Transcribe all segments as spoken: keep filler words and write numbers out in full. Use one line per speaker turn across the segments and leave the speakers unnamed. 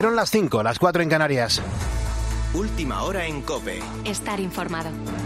Son las cinco, las cuatro en Canarias.
Última hora en COPE.
Estar informado.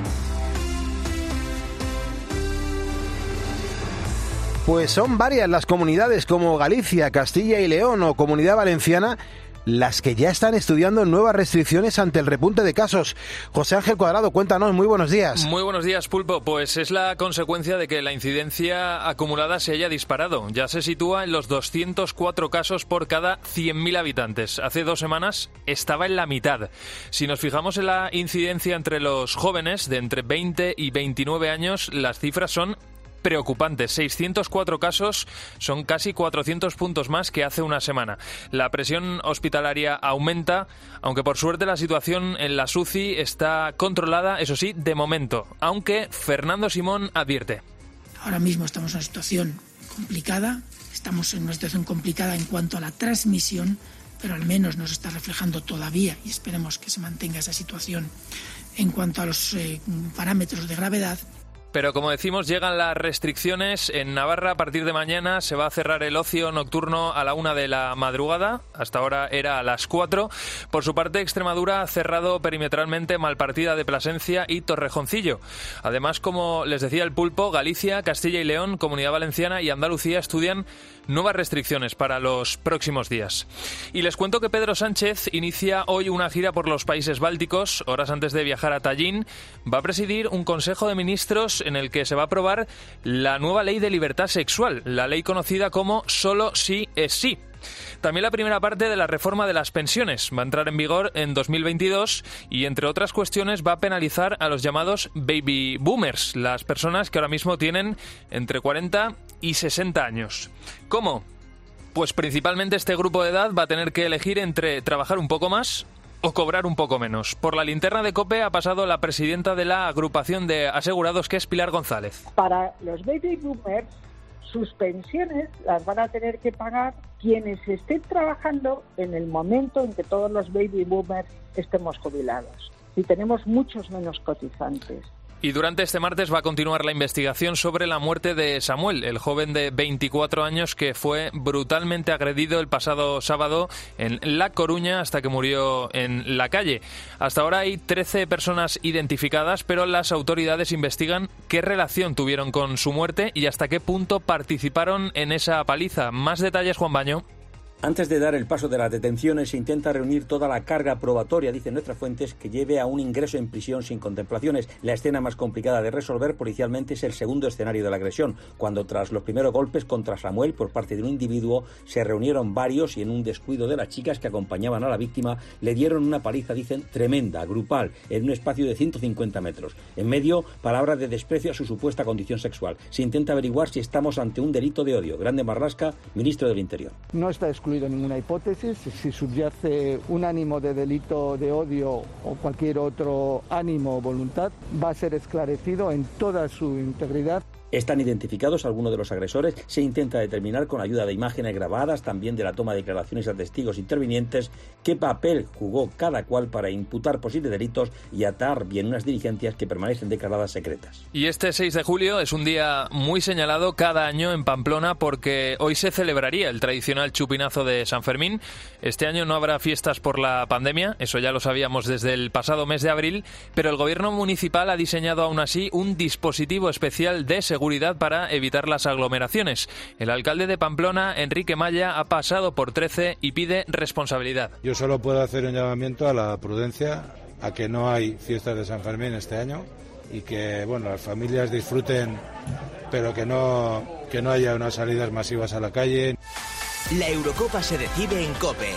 Pues son varias las comunidades como Galicia, Castilla y León o Comunidad Valenciana las que ya están estudiando nuevas restricciones ante el repunte de casos. José Ángel Cuadrado, cuéntanos, muy buenos días.
Muy buenos días, Pulpo. Pues es la consecuencia de que la incidencia acumulada se haya disparado. Ya se sitúa en los doscientos cuatro casos por cada cien mil habitantes. Hace dos semanas estaba en la mitad. Si nos fijamos en la incidencia entre los jóvenes de entre veinte y veintinueve años, las cifras son preocupantes. seiscientos cuatro casos son casi cuatrocientos puntos más que hace una semana. La presión hospitalaria aumenta, aunque por suerte la situación en la S U C I está controlada, eso sí, de momento. Aunque Fernando Simón advierte.
Ahora mismo estamos en una situación complicada, estamos en una situación complicada en cuanto a la transmisión, pero al menos nos está reflejando todavía, y esperemos que se mantenga esa situación en cuanto a los eh, parámetros de gravedad.
Pero como decimos, llegan las restricciones. En Navarra, a partir de mañana, se va a cerrar el ocio nocturno a la una de la madrugada. Hasta ahora era a las cuatro. Por su parte, Extremadura ha cerrado perimetralmente Malpartida de Plasencia y Torrejoncillo. Además, como les decía el Pulpo, Galicia, Castilla y León, Comunidad Valenciana y Andalucía estudian nuevas restricciones para los próximos días. Y les cuento que Pedro Sánchez inicia hoy una gira por los países bálticos. Horas antes de viajar a Tallinn, va a presidir un Consejo de Ministros en el que se va a aprobar la nueva ley de libertad sexual, la ley conocida como Solo sí es sí. También la primera parte de la reforma de las pensiones va a entrar en vigor en dos mil veintidós y, entre otras cuestiones, va a penalizar a los llamados baby boomers, las personas que ahora mismo tienen entre cuarenta y sesenta años. ¿Cómo? Pues principalmente este grupo de edad va a tener que elegir entre trabajar un poco más o cobrar un poco menos. Por la linterna de COPE ha pasado la presidenta de la agrupación de asegurados, que es Pilar González.
Para los baby boomers, sus pensiones las van a tener que pagar quienes estén trabajando en el momento en que todos los baby boomers estemos jubilados. Y tenemos muchos menos cotizantes.
Y durante este martes va a continuar la investigación sobre la muerte de Samuel, el joven de veinticuatro años que fue brutalmente agredido el pasado sábado en La Coruña hasta que murió en la calle. Hasta ahora hay trece personas identificadas, pero las autoridades investigan qué relación tuvieron con su muerte y hasta qué punto participaron en esa paliza. Más detalles, Juan Baño.
Antes de dar el paso de las detenciones, se intenta reunir toda la carga probatoria, dicen nuestras fuentes, que lleve a un ingreso en prisión sin contemplaciones. La escena más complicada de resolver policialmente es el segundo escenario de la agresión, cuando tras los primeros golpes contra Samuel por parte de un individuo se reunieron varios y en un descuido de las chicas que acompañaban a la víctima le dieron una paliza, dicen, tremenda, grupal, en un espacio de ciento cincuenta metros. En medio, palabras de desprecio a su supuesta condición sexual. Se intenta averiguar si estamos ante un delito de odio. Grande Marlasca, ministro del Interior.
No está excluido ninguna hipótesis. Si subyace un ánimo de delito de odio o cualquier otro ánimo o voluntad, va a ser esclarecido en toda su integridad.
Están identificados algunos de los agresores. Se intenta determinar con ayuda de imágenes grabadas, también de la toma de declaraciones a testigos intervinientes, qué papel jugó cada cual para imputar posibles delitos y atar bien unas diligencias que permanecen declaradas secretas.
Y este seis de julio es un día muy señalado cada año en Pamplona porque hoy se celebraría el tradicional chupinazo de San Fermín. Este año no habrá fiestas por la pandemia, eso ya lo sabíamos desde el pasado mes de abril, pero el gobierno municipal ha diseñado aún así un dispositivo especial de seguridad para evitar las aglomeraciones. El alcalde de Pamplona, Enrique Malla, ha pasado por trece y pide responsabilidad.
Yo solo puedo hacer un llamamiento a la prudencia, a que no hay fiestas de San Fermín este año y que, bueno, las familias disfruten, pero que no, que no haya unas salidas masivas a la calle.
La Eurocopa se decide en COPE.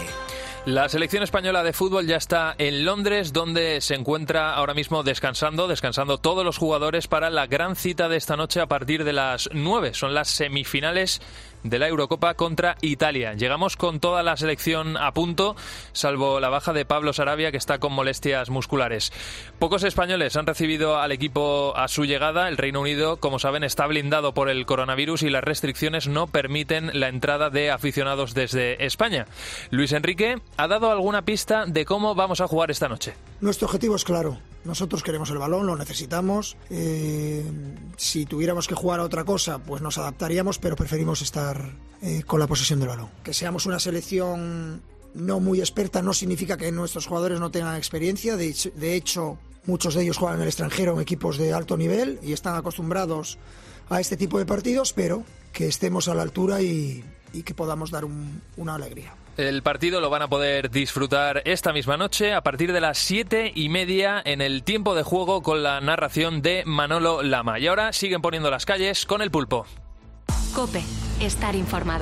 La selección española de fútbol ya está en Londres, donde se encuentra ahora mismo descansando, descansando todos los jugadores para la gran cita de esta noche a partir de las nueve. Son las semifinales de la Eurocopa contra Italia. Llegamos con toda la selección a punto, salvo la baja de Pablo Sarabia, que está con molestias musculares. Pocos españoles han recibido al equipo a su llegada. El Reino Unido, como saben, está blindado por el coronavirus y las restricciones no permiten la entrada de aficionados desde España. Luis Enrique ha dado alguna pista de cómo vamos a jugar esta noche.
Nuestro objetivo es claro. Nosotros queremos el balón, lo necesitamos. Eh, si tuviéramos que jugar a otra cosa, pues nos adaptaríamos, pero preferimos estar eh, con la posesión del balón. Que seamos una selección no muy experta no significa que nuestros jugadores no tengan experiencia. De, de hecho, muchos de ellos juegan en el extranjero en equipos de alto nivel y están acostumbrados a este tipo de partidos, pero que estemos a la altura y, y que podamos dar un, una alegría.
El partido lo van a poder disfrutar esta misma noche a partir de las siete y media en el tiempo de juego con la narración de Manolo Lama. Y ahora siguen poniendo las calles con el Pulpo.
COPE. Estar informado.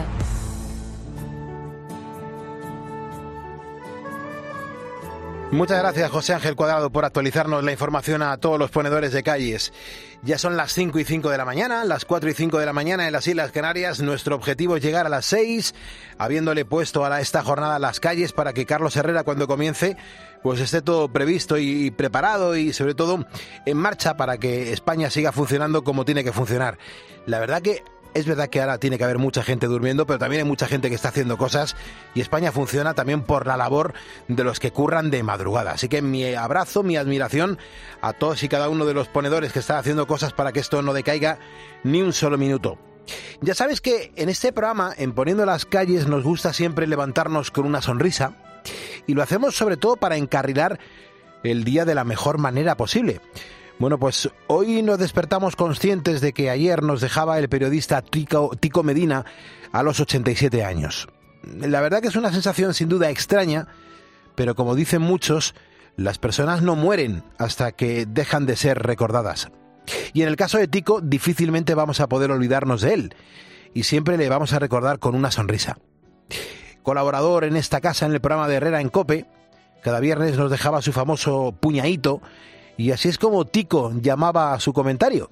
Muchas gracias, José Ángel Cuadrado, por actualizarnos la información a todos los ponedores de calles. Ya son las cinco y cinco de la mañana, las cuatro y cinco de la mañana en las Islas Canarias. Nuestro objetivo es llegar a las seis, habiéndole puesto a esta jornada las calles para que Carlos Herrera, cuando comience, pues esté todo previsto y preparado y sobre todo en marcha para que España siga funcionando como tiene que funcionar. La verdad que es verdad que ahora tiene que haber mucha gente durmiendo, pero también hay mucha gente que está haciendo cosas y España funciona también por la labor de los que curran de madrugada. Así que mi abrazo, mi admiración a todos y cada uno de los ponedores que están haciendo cosas para que esto no decaiga ni un solo minuto. Ya sabes que en este programa, en Poniendo las Calles, nos gusta siempre levantarnos con una sonrisa y lo hacemos sobre todo para encarrilar el día de la mejor manera posible. Bueno, pues hoy nos despertamos conscientes de que ayer nos dejaba el periodista Tico, Tico Medina a los ochenta y siete años. La verdad que es una sensación sin duda extraña, pero como dicen muchos, las personas no mueren hasta que dejan de ser recordadas. Y en el caso de Tico, difícilmente vamos a poder olvidarnos de él, y siempre le vamos a recordar con una sonrisa. Colaborador en esta casa en el programa de Herrera en COPE, cada viernes nos dejaba su famoso puñadito, y así es como Tico llamaba a su comentario.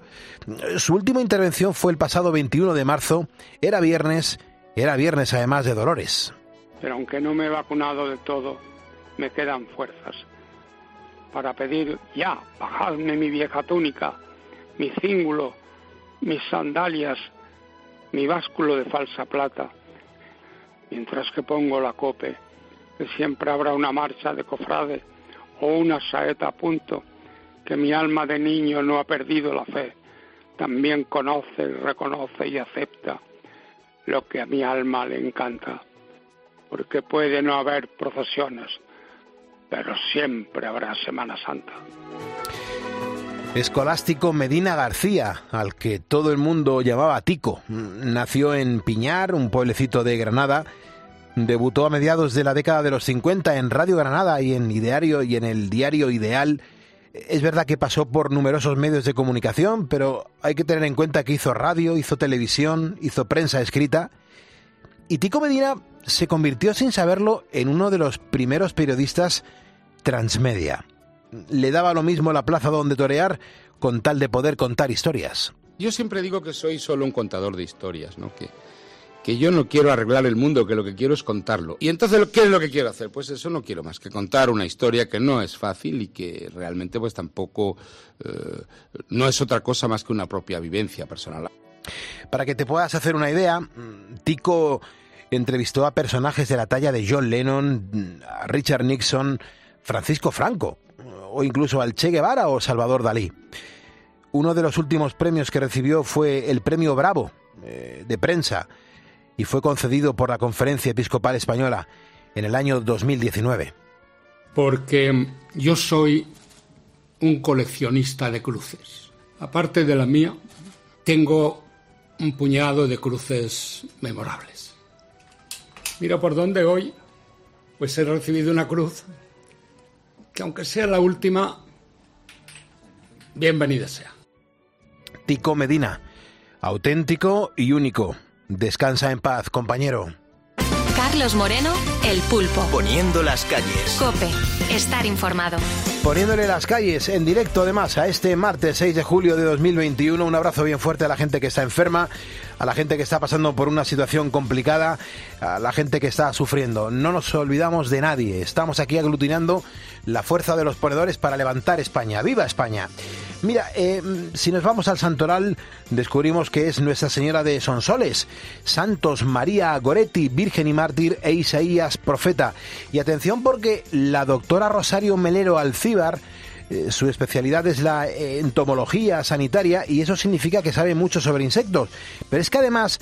Su última intervención fue el pasado veintiuno de marzo. Era viernes, era viernes además de Dolores.
Pero aunque no me he vacunado de todo, me quedan fuerzas para pedir ya, bajadme mi vieja túnica, mi cíngulo, mis sandalias, mi básculo de falsa plata, mientras que pongo la COPE, que siempre habrá una marcha de cofrades o una saeta a punto, que mi alma de niño no ha perdido la fe, también conoce, reconoce y acepta lo que a mi alma le encanta, porque puede no haber procesiones, pero siempre habrá Semana Santa.
Escolástico Medina García, al que todo el mundo llamaba Tico, nació en Piñar, un pueblecito de Granada. Debutó a mediados de la década de los cincuenta en Radio Granada y en Ideario y en el diario Ideal. Es verdad que pasó por numerosos medios de comunicación, pero hay que tener en cuenta que hizo radio, hizo televisión, hizo prensa escrita. Y Tico Medina se convirtió sin saberlo en uno de los primeros periodistas transmedia. Le daba lo mismo la plaza donde torear con tal de poder contar historias.
Yo siempre digo que soy solo un contador de historias, ¿no? Que, que yo no quiero arreglar el mundo, que lo que quiero es contarlo. Y entonces, ¿qué es lo que quiero hacer? Pues eso, no quiero más que contar una historia que no es fácil y que realmente pues tampoco eh, no es otra cosa más que una propia vivencia personal.
Para que te puedas hacer una idea, Tico entrevistó a personajes de la talla de John Lennon, a Richard Nixon, Francisco Franco, o incluso al Che Guevara o Salvador Dalí. Uno de los últimos premios que recibió fue el Premio Bravo eh, de prensa, y fue concedido por la Conferencia Episcopal Española en el año dos mil diecinueve.
Porque yo soy un coleccionista de cruces. Aparte de la mía, tengo un puñado de cruces memorables. Mira por dónde hoy, pues he recibido una cruz que, aunque sea la última, bienvenida sea.
Tico Medina, auténtico y único. Descansa en paz, compañero.
Carlos Moreno, El Pulpo.
Poniendo las calles.
COPE. Estar informado.
Poniéndole las calles en directo, además, a este martes seis de julio de dos mil veintiuno. Un abrazo bien fuerte a la gente que está enferma, a la gente que está pasando por una situación complicada, a la gente que está sufriendo. No nos olvidamos de nadie. Estamos aquí aglutinando la fuerza de los ponedores para levantar España. ¡Viva España! Mira, eh, si nos vamos al santoral, descubrimos que es Nuestra Señora de Sonsoles, Santos María Goretti, Virgen y Mártir, e Isaías Profeta. Y atención, porque la doctora Rosario Melero Alcíbar, eh, su especialidad es la entomología sanitaria, y eso significa que sabe mucho sobre insectos. Pero es que además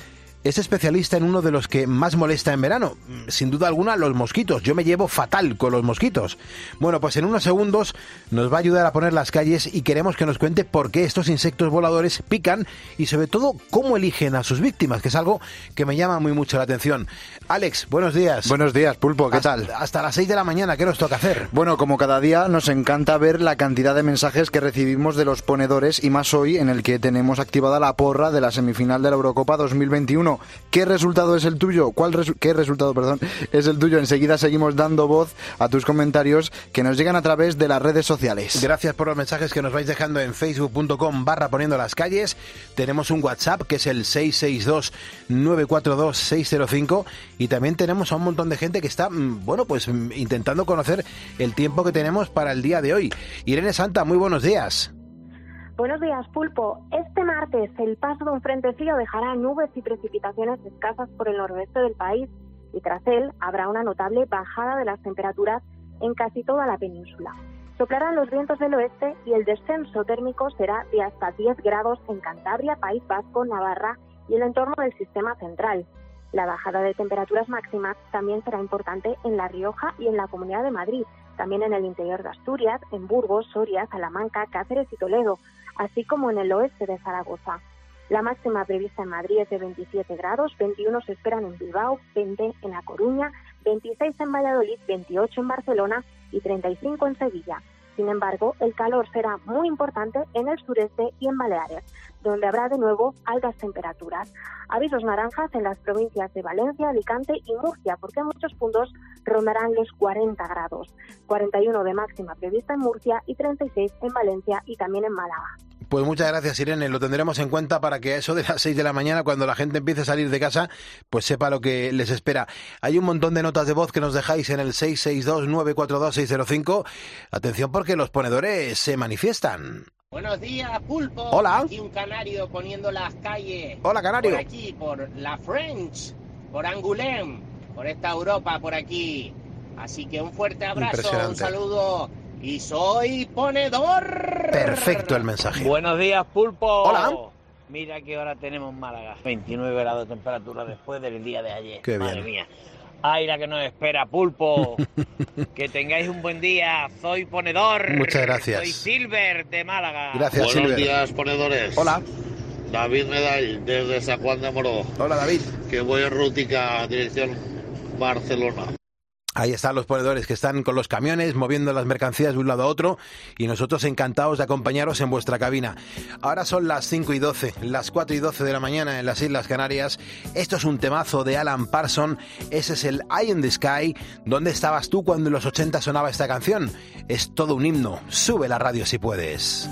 es especialista en uno de los que más molesta en verano. Sin duda alguna, los mosquitos. Yo me llevo fatal con los mosquitos. Bueno, pues en unos segundos nos va a ayudar a poner las calles y queremos que nos cuente por qué estos insectos voladores pican y sobre todo cómo eligen a sus víctimas, que es algo que me llama muy mucho la atención. Alex, buenos días.
Buenos días, Pulpo, ¿qué
hasta,
tal?
Hasta las seis de la mañana, ¿qué nos toca hacer?
Bueno, como cada día nos encanta ver la cantidad de mensajes que recibimos de los ponedores y más hoy en el que tenemos activada la porra de la semifinal de la Eurocopa dos mil veintiuno. ¿Qué resultado es el tuyo? ¿Cuál resu- ¿Qué resultado, perdón, es el tuyo? Enseguida seguimos dando voz a tus comentarios que nos llegan a través de las redes sociales.
Gracias por los mensajes que nos vais dejando en facebook punto com barra poniendo las calles. Tenemos un WhatsApp que es el seis seis dos nueve cuatro dos seis cero cinco y también tenemos a un montón de gente que está, bueno, pues intentando conocer el tiempo que tenemos para el día de hoy. Irene Santa, muy buenos días.
Buenos días, Pulpo. Este martes el paso de un frente frío dejará nubes y precipitaciones escasas por el noroeste del país y tras él habrá una notable bajada de las temperaturas en casi toda la península. Soplarán los vientos del oeste y el descenso térmico será de hasta diez grados en Cantabria, País Vasco, Navarra y el entorno del sistema central. La bajada de temperaturas máximas también será importante en La Rioja y en la Comunidad de Madrid, también en el interior de Asturias, en Burgos, Soria, Salamanca, Cáceres y Toledo, así como en el oeste de Zaragoza. La máxima prevista en Madrid es de veintisiete grados, veintiuno se esperan en Bilbao, veinte en La Coruña, veintiséis en Valladolid, veintiocho en Barcelona y treinta y cinco en Sevilla. Sin embargo, el calor será muy importante en el sureste y en Baleares, donde habrá de nuevo altas temperaturas. Avisos naranjas en las provincias de Valencia, Alicante y Murcia, porque en muchos puntos rondarán los cuarenta grados. cuarenta y uno de máxima prevista en Murcia y treinta y seis en Valencia y también en Málaga.
Pues muchas gracias, Irene. Lo tendremos en cuenta para que a eso de las seis de la mañana, cuando la gente empiece a salir de casa, pues sepa lo que les espera. Hay un montón de notas de voz que nos dejáis en el seis seis dos nueve cuatro dos seis cero cinco. Atención porque los ponedores se manifiestan.
Buenos días, Pulpo.
Hola.
Aquí un canario poniendo las calles.
Hola, canario.
Por aquí, por la French, por Angoulême, por esta Europa, por aquí. Así que un fuerte abrazo, un saludo. Y soy ponedor.
Perfecto el mensaje.
Buenos días, Pulpo.
Hola.
Mira qué hora tenemos en Málaga. veintinueve grados de temperatura después del día de ayer.
Qué
Madre
bien.
mía. Ay, la que nos espera, Pulpo. Que tengáis un buen día. Soy ponedor.
Muchas gracias.
Soy Silver de Málaga.
Gracias,
Buenos
Silver.
días, ponedores.
Hola.
David Medall, desde San Juan de Moró.
Hola, David.
Que voy en Rútica, dirección Barcelona.
Ahí están los ponedores que están con los camiones moviendo las mercancías de un lado a otro y nosotros encantados de acompañaros en vuestra cabina. Ahora son las cinco y doce, las cuatro y doce de la mañana en las Islas Canarias. Esto es un temazo de Alan Parsons. Ese es el Eye in the Sky. ¿Dónde estabas tú cuando en los ochenta sonaba esta canción? Es todo un himno. Sube la radio si puedes.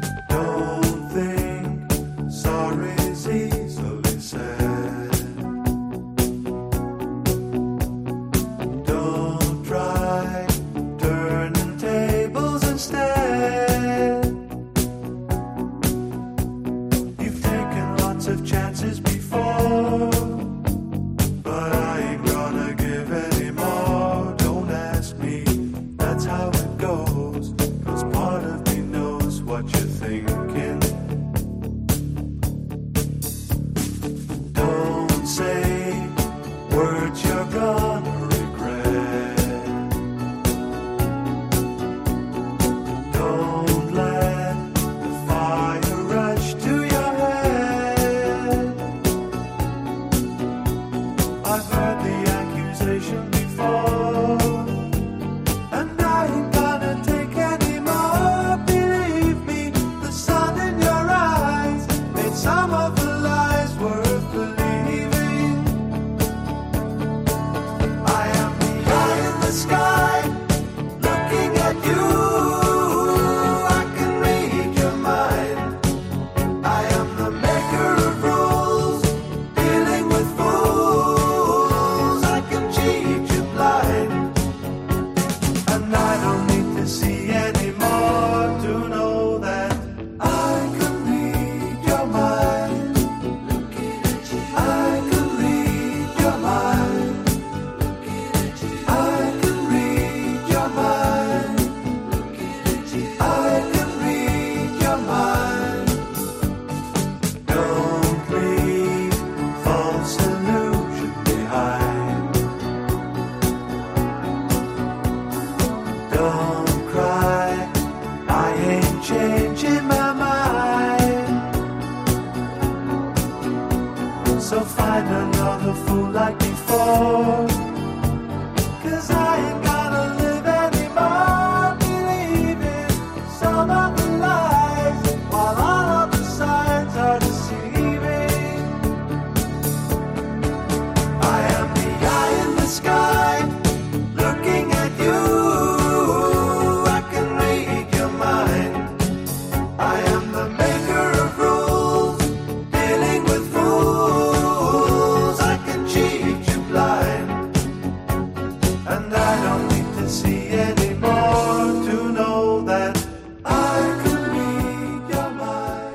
I've heard the accusation before, and I ain't gonna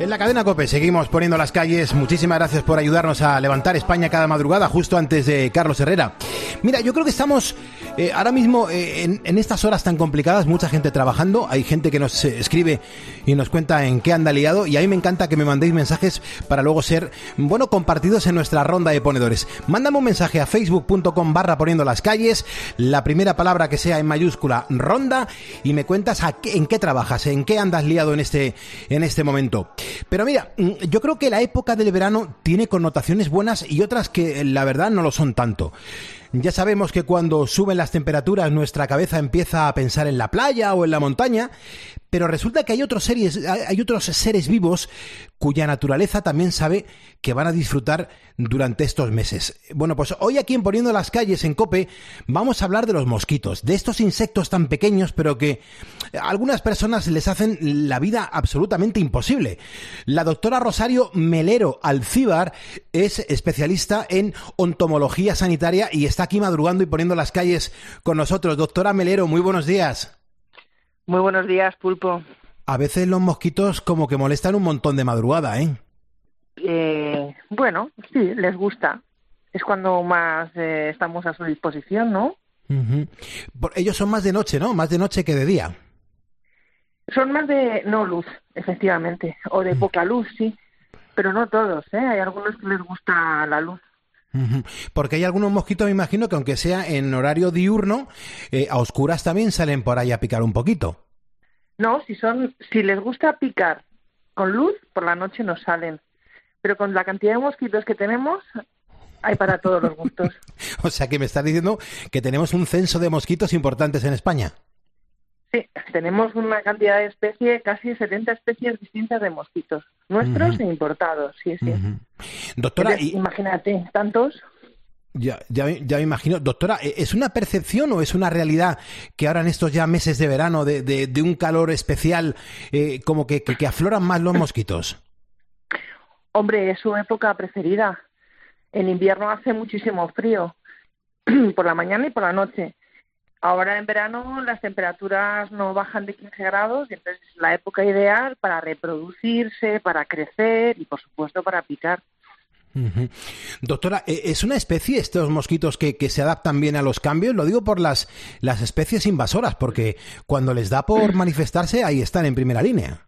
En la cadena COPE seguimos poniendo las calles. Muchísimas gracias por ayudarnos a levantar España cada madrugada, justo antes de Carlos Herrera. Mira, yo creo que estamos eh, ahora mismo eh, en, en estas horas tan complicadas, mucha gente trabajando. Hay gente que nos eh, escribe y nos cuenta en qué anda liado. Y a mí me encanta que me mandéis mensajes para luego ser, bueno, compartidos en nuestra ronda de ponedores. Mándame un mensaje a facebook.com barra poniendo las calles, la primera palabra que sea en mayúscula, ronda, y me cuentas a qué, en qué trabajas, en qué andas liado en este, en este momento. Pero mira, yo creo que la época del verano tiene connotaciones buenas y otras que la verdad no lo son tanto. Ya sabemos que cuando suben las temperaturas nuestra cabeza empieza a pensar en la playa o en la montaña, pero resulta que hay otros seres, hay otros seres vivos cuya naturaleza también sabe que van a disfrutar durante estos meses. Bueno, pues hoy aquí en Poniendo las Calles en COPE vamos a hablar de los mosquitos, de estos insectos tan pequeños pero que a algunas personas les hacen la vida absolutamente imposible. La doctora Rosario Melero Alcíbar es especialista en entomología sanitaria y está aquí madrugando y poniendo las calles con nosotros. Doctora Melero, muy buenos días.
Muy buenos días, Pulpo.
A veces los mosquitos como que molestan un montón de madrugada, ¿eh?
Eh, bueno, sí, les gusta. Es cuando más eh, estamos a su disposición, ¿no?
Uh-huh. Ellos son más de noche, ¿no? Más de noche que de día.
Son más de no luz, efectivamente, o de uh-huh. poca luz, sí. Pero no todos, ¿eh? Hay algunos que les gusta la luz.
Uh-huh. Porque hay algunos mosquitos, me imagino, que aunque sea en horario diurno, eh, a oscuras también salen por ahí a picar un poquito.
No, si son, si les gusta picar con luz, por la noche no salen. Pero con la cantidad de mosquitos que tenemos, hay para todos los gustos.
O sea, que me estás diciendo que tenemos un censo de mosquitos importantes en España.
Sí, tenemos una cantidad de especies, casi setenta especies distintas de mosquitos, nuestros uh-huh. e importados, sí, sí.
Uh-huh. Doctora,
Entonces,
y...
imagínate, tantos...
Ya, ya, ya me imagino. Doctora, ¿es una percepción o es una realidad que ahora en estos ya meses de verano, de, de, de un calor especial, eh, como que, que, que afloran más los mosquitos?
Hombre, es su época preferida. En invierno hace muchísimo frío, por la mañana y por la noche. Ahora en verano las temperaturas no bajan de quince grados, y entonces es la época ideal para reproducirse, para crecer y, por supuesto, para picar.
Uh-huh. Doctora, ¿es una especie estos mosquitos que, que se adaptan bien a los cambios? Lo digo por las, las especies invasoras, porque cuando les da por manifestarse, ahí están en primera línea.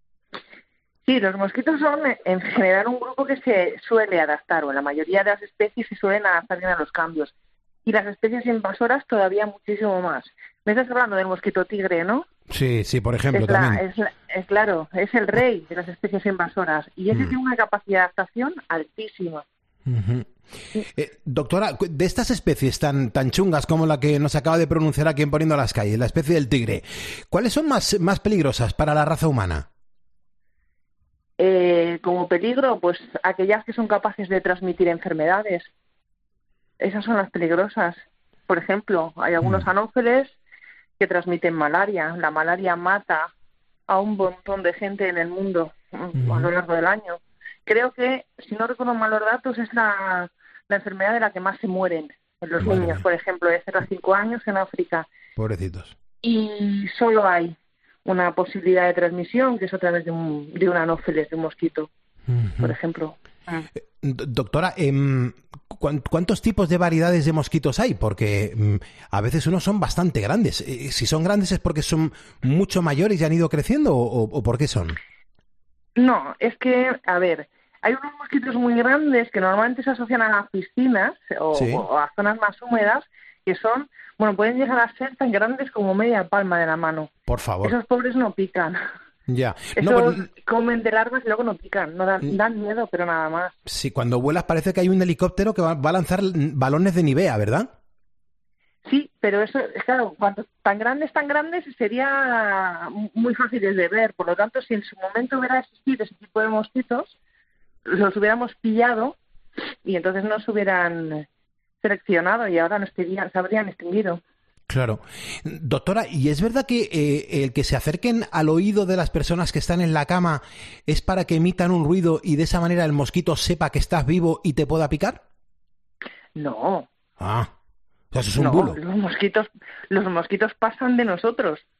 Sí, los mosquitos son en general un grupo que se suele adaptar, o la mayoría de las especies se suelen adaptar bien a los cambios. Y las especies invasoras todavía muchísimo más. Me estás hablando del mosquito tigre, ¿no?
Sí, sí, por ejemplo,
es la,
también.
Es, la, es claro, es el rey de las especies invasoras y ese mm. tiene una capacidad de adaptación altísima.
Uh-huh. Sí. Eh, doctora, de estas especies tan tan chungas como la que nos acaba de pronunciar aquí en Poniendo las Calles, la especie del tigre, ¿cuáles son más, más peligrosas para la raza humana?
Eh, como peligro, pues aquellas que son capaces de transmitir enfermedades. Esas son las peligrosas. Por ejemplo, hay algunos mm. anófeles que transmiten malaria. La malaria mata a un montón de gente en el mundo mm. a lo largo del año. Creo que, si no recuerdo mal los datos, es la, la enfermedad de la que más se mueren en los vale. niños, por ejemplo, de cero a cinco años en África.
Pobrecitos.
Y solo hay una posibilidad de transmisión, que es a través de un, de un anófeles, de un mosquito, uh-huh. por ejemplo.
Eh, doctora, eh, ¿cuántos tipos de variedades de mosquitos hay? Porque eh, a veces unos son bastante grandes. Eh, si son grandes es porque son mucho mayores y han ido creciendo, o, o por qué son.
No, es que, a ver, hay unos mosquitos muy grandes que normalmente se asocian a las piscinas o, sí. o a zonas más húmedas, que son, bueno, pueden llegar a ser tan grandes como media palma de la mano.
Por favor.
Esos pobres no pican.
Ya.
Esos
no, pues,
comen de larvas y luego no pican, no dan, dan miedo, pero nada más.
Sí, cuando vuelas parece que hay un helicóptero que va, va a lanzar balones de Nivea, ¿verdad?
Sí, pero eso, claro, cuando tan grandes, tan grandes, sería muy fáciles de ver. Por lo tanto, si en su momento hubiera existido ese tipo de mosquitos, los hubiéramos pillado y entonces no se hubieran seleccionado y ahora no estarían, se habrían extinguido.
Claro. Doctora, ¿y es verdad que eh, el que se acerquen al oído de las personas que están en la cama es para que emitan un ruido y de esa manera el mosquito sepa que estás vivo y te pueda picar?
No.
Ah, o sea, eso es un
no,
bulo.
Los mosquitos, los mosquitos pasan de nosotros.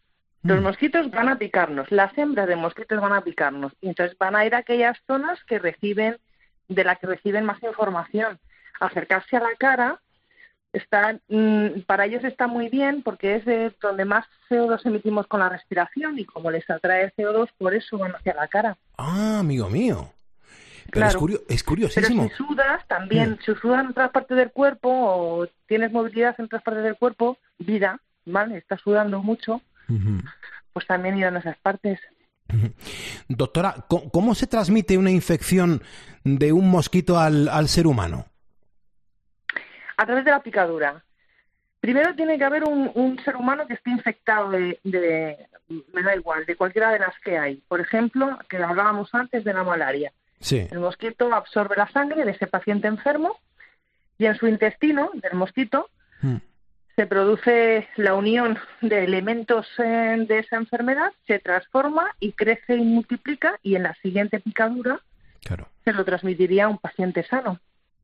Los mosquitos van a picarnos, las hembras de mosquitos van a picarnos, y entonces van a ir a aquellas zonas que reciben, de las que reciben más información. Acercarse a la cara, está, mmm, para ellos está muy bien porque es de donde más C O dos emitimos con la respiración, y como les atrae C O dos, por eso van hacia la cara.
Ah, amigo mío. Pero
Claro.
es, curio- es curiosísimo.
Pero si sudas, también, mm. si sudas en otras partes del cuerpo o tienes movilidad en otras partes del cuerpo, vida, ¿vale? Estás sudando mucho, uh-huh. pues también irán a esas partes.
Uh-huh. Doctora, ¿cómo, ¿cómo se transmite una infección de un mosquito al, al ser humano?
A través de la picadura. Primero tiene que haber un, un ser humano que esté infectado de, de, me da igual, de cualquiera de las que hay. Por ejemplo, que hablábamos antes de la malaria.
Sí.
El mosquito absorbe la sangre de ese paciente enfermo y en su intestino del mosquito mm. se produce la unión de elementos eh, de esa enfermedad, se transforma y crece y multiplica, y en la siguiente picadura
claro.
se lo transmitiría a un paciente sano.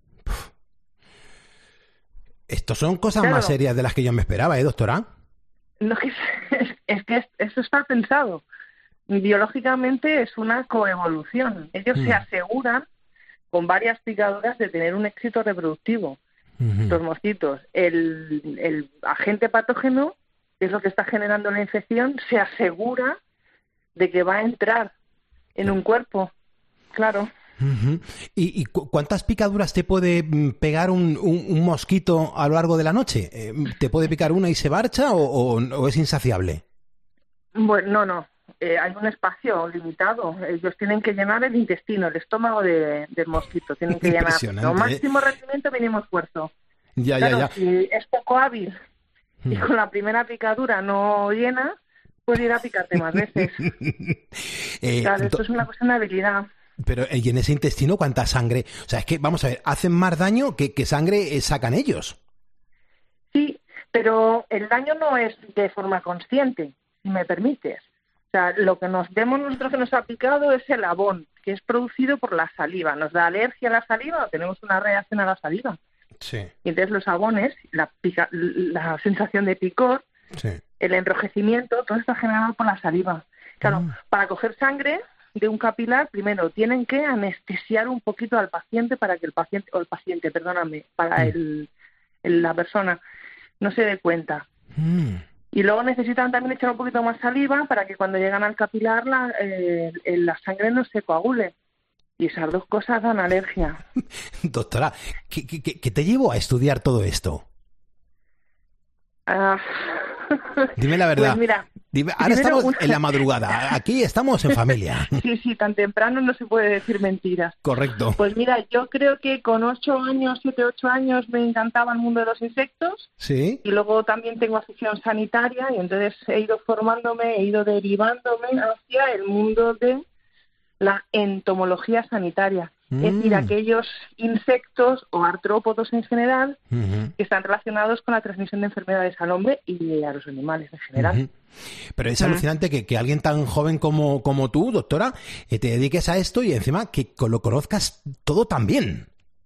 Estos son cosas
claro.
más serias de las que yo me esperaba, ¿eh, doctora?
No, es, es que eso está pensado. Biológicamente es una coevolución. Ellos mm. se aseguran con varias picaduras de tener un éxito reproductivo. Uh-huh. Los mosquitos, el, el agente patógeno, que es lo que está generando la infección, se asegura de que va a entrar en un cuerpo. Claro.
Uh-huh. ¿Y, y cu- cuántas picaduras te puede pegar un, un, un mosquito a lo largo de la noche? ¿Te puede picar una y se marcha o, o, o es insaciable?
Bueno, no, no. Eh, hay un espacio limitado. Ellos tienen que llenar el intestino, el estómago de, del mosquito. Tienen que llenar. Lo máximo ¿eh? rendimiento, mínimo esfuerzo.
Ya,
claro,
ya, ya.
Si es poco hábil y con la primera picadura no llena, puede ir a picarte más veces. eh, claro, esto do... es una cuestión de habilidad.
Pero ¿y en ese intestino cuánta sangre? O sea, es que, vamos a ver, hacen más daño que, que sangre eh, sacan ellos.
Sí, pero el daño no es de forma consciente, si me permites. O sea, lo que nos vemos nosotros que nos ha picado es el abón, que es producido por la saliva. Nos da alergia a la saliva o tenemos una reacción a la saliva.
Sí.
Y entonces los abones, la, pica, la sensación de picor, sí. el enrojecimiento, todo está generado por la saliva. Claro, mm. para coger sangre de un capilar, primero tienen que anestesiar un poquito al paciente para que el paciente, o el paciente, perdóname, para mm. el, el, la persona no se dé cuenta. Mm. Y luego necesitan también echar un poquito más saliva para que cuando llegan al capilar la, eh, la sangre no se coagule. Y esas dos cosas dan alergia.
Doctora, ¿qué, qué, qué te llevó a estudiar todo esto?
Uh,
Dime la verdad.
Pues mira,
Dime, ahora estamos una... en la madrugada. Aquí estamos en familia.
Sí, sí, tan temprano no se puede decir mentiras.
Correcto.
Pues mira, yo creo que con ocho años, siete, ocho años me encantaba el mundo de los insectos.
Sí.
Y luego también tengo afición sanitaria y entonces he ido formándome, he ido derivándome hacia el mundo de la entomología sanitaria. Mm. Es decir, aquellos insectos o artrópodos en general uh-huh. que están relacionados con la transmisión de enfermedades al hombre y a los animales en general. Uh-huh.
Pero es uh-huh. alucinante que, que alguien tan joven como, como tú, doctora, eh, te dediques a esto y encima que lo conozcas todo tan bien.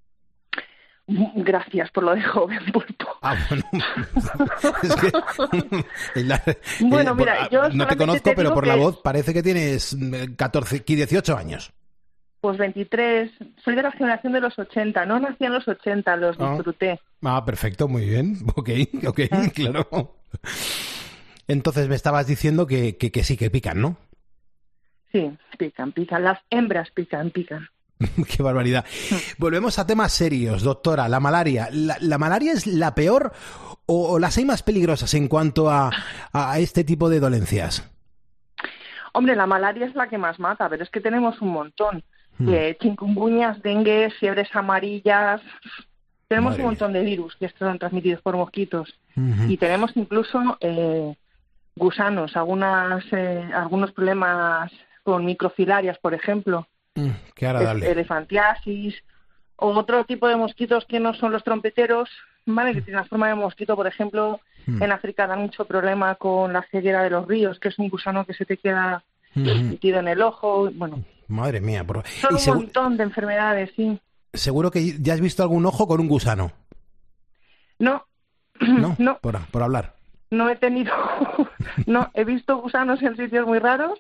Gracias por lo de joven, Pulpo.
Ah, bueno. Es que, la,
bueno,
eh,
mira,
por,
yo
no te conozco,
te
pero por
que...
la voz parece que tienes catorce, dieciocho años.
Pues veintitrés. Soy de la generación de los ochenta. No nací en los ochenta, los oh. disfruté.
Ah, perfecto, muy bien. Ok, ok, ¿Eh? Claro. Entonces me estabas diciendo que, que, que sí, que pican, ¿no?
Sí, pican, pican. Las hembras pican, pican.
Qué barbaridad. Volvemos a temas serios, doctora. La malaria. ¿La, la malaria es la peor o, o las hay más peligrosas en cuanto a, a este tipo de dolencias?
Hombre, la malaria es la que más mata, pero es que tenemos un montón. Hmm. Eh, chikungunyas, dengue, fiebres amarillas. Tenemos Madre un montón mía. de virus que están transmitidos por mosquitos. Uh-huh. Y tenemos incluso eh, gusanos, algunas, eh, algunos problemas con microfilarias, por ejemplo.
Mm, qué agradable.
Elefantiasis, o otro tipo de mosquitos que no son los trompeteros, ¿vale? Que tienen la forma de mosquito, por ejemplo, mm. en África dan mucho problema con la ceguera de los ríos, que es un gusano que se te queda mm-hmm. metido en el ojo, bueno.
Madre mía. Por...
Son un
segu...
montón de enfermedades, sí.
Seguro que ya has visto algún ojo con un gusano.
No.
No,
no.
Por, por hablar.
no he tenido, no, he visto gusanos en sitios muy raros,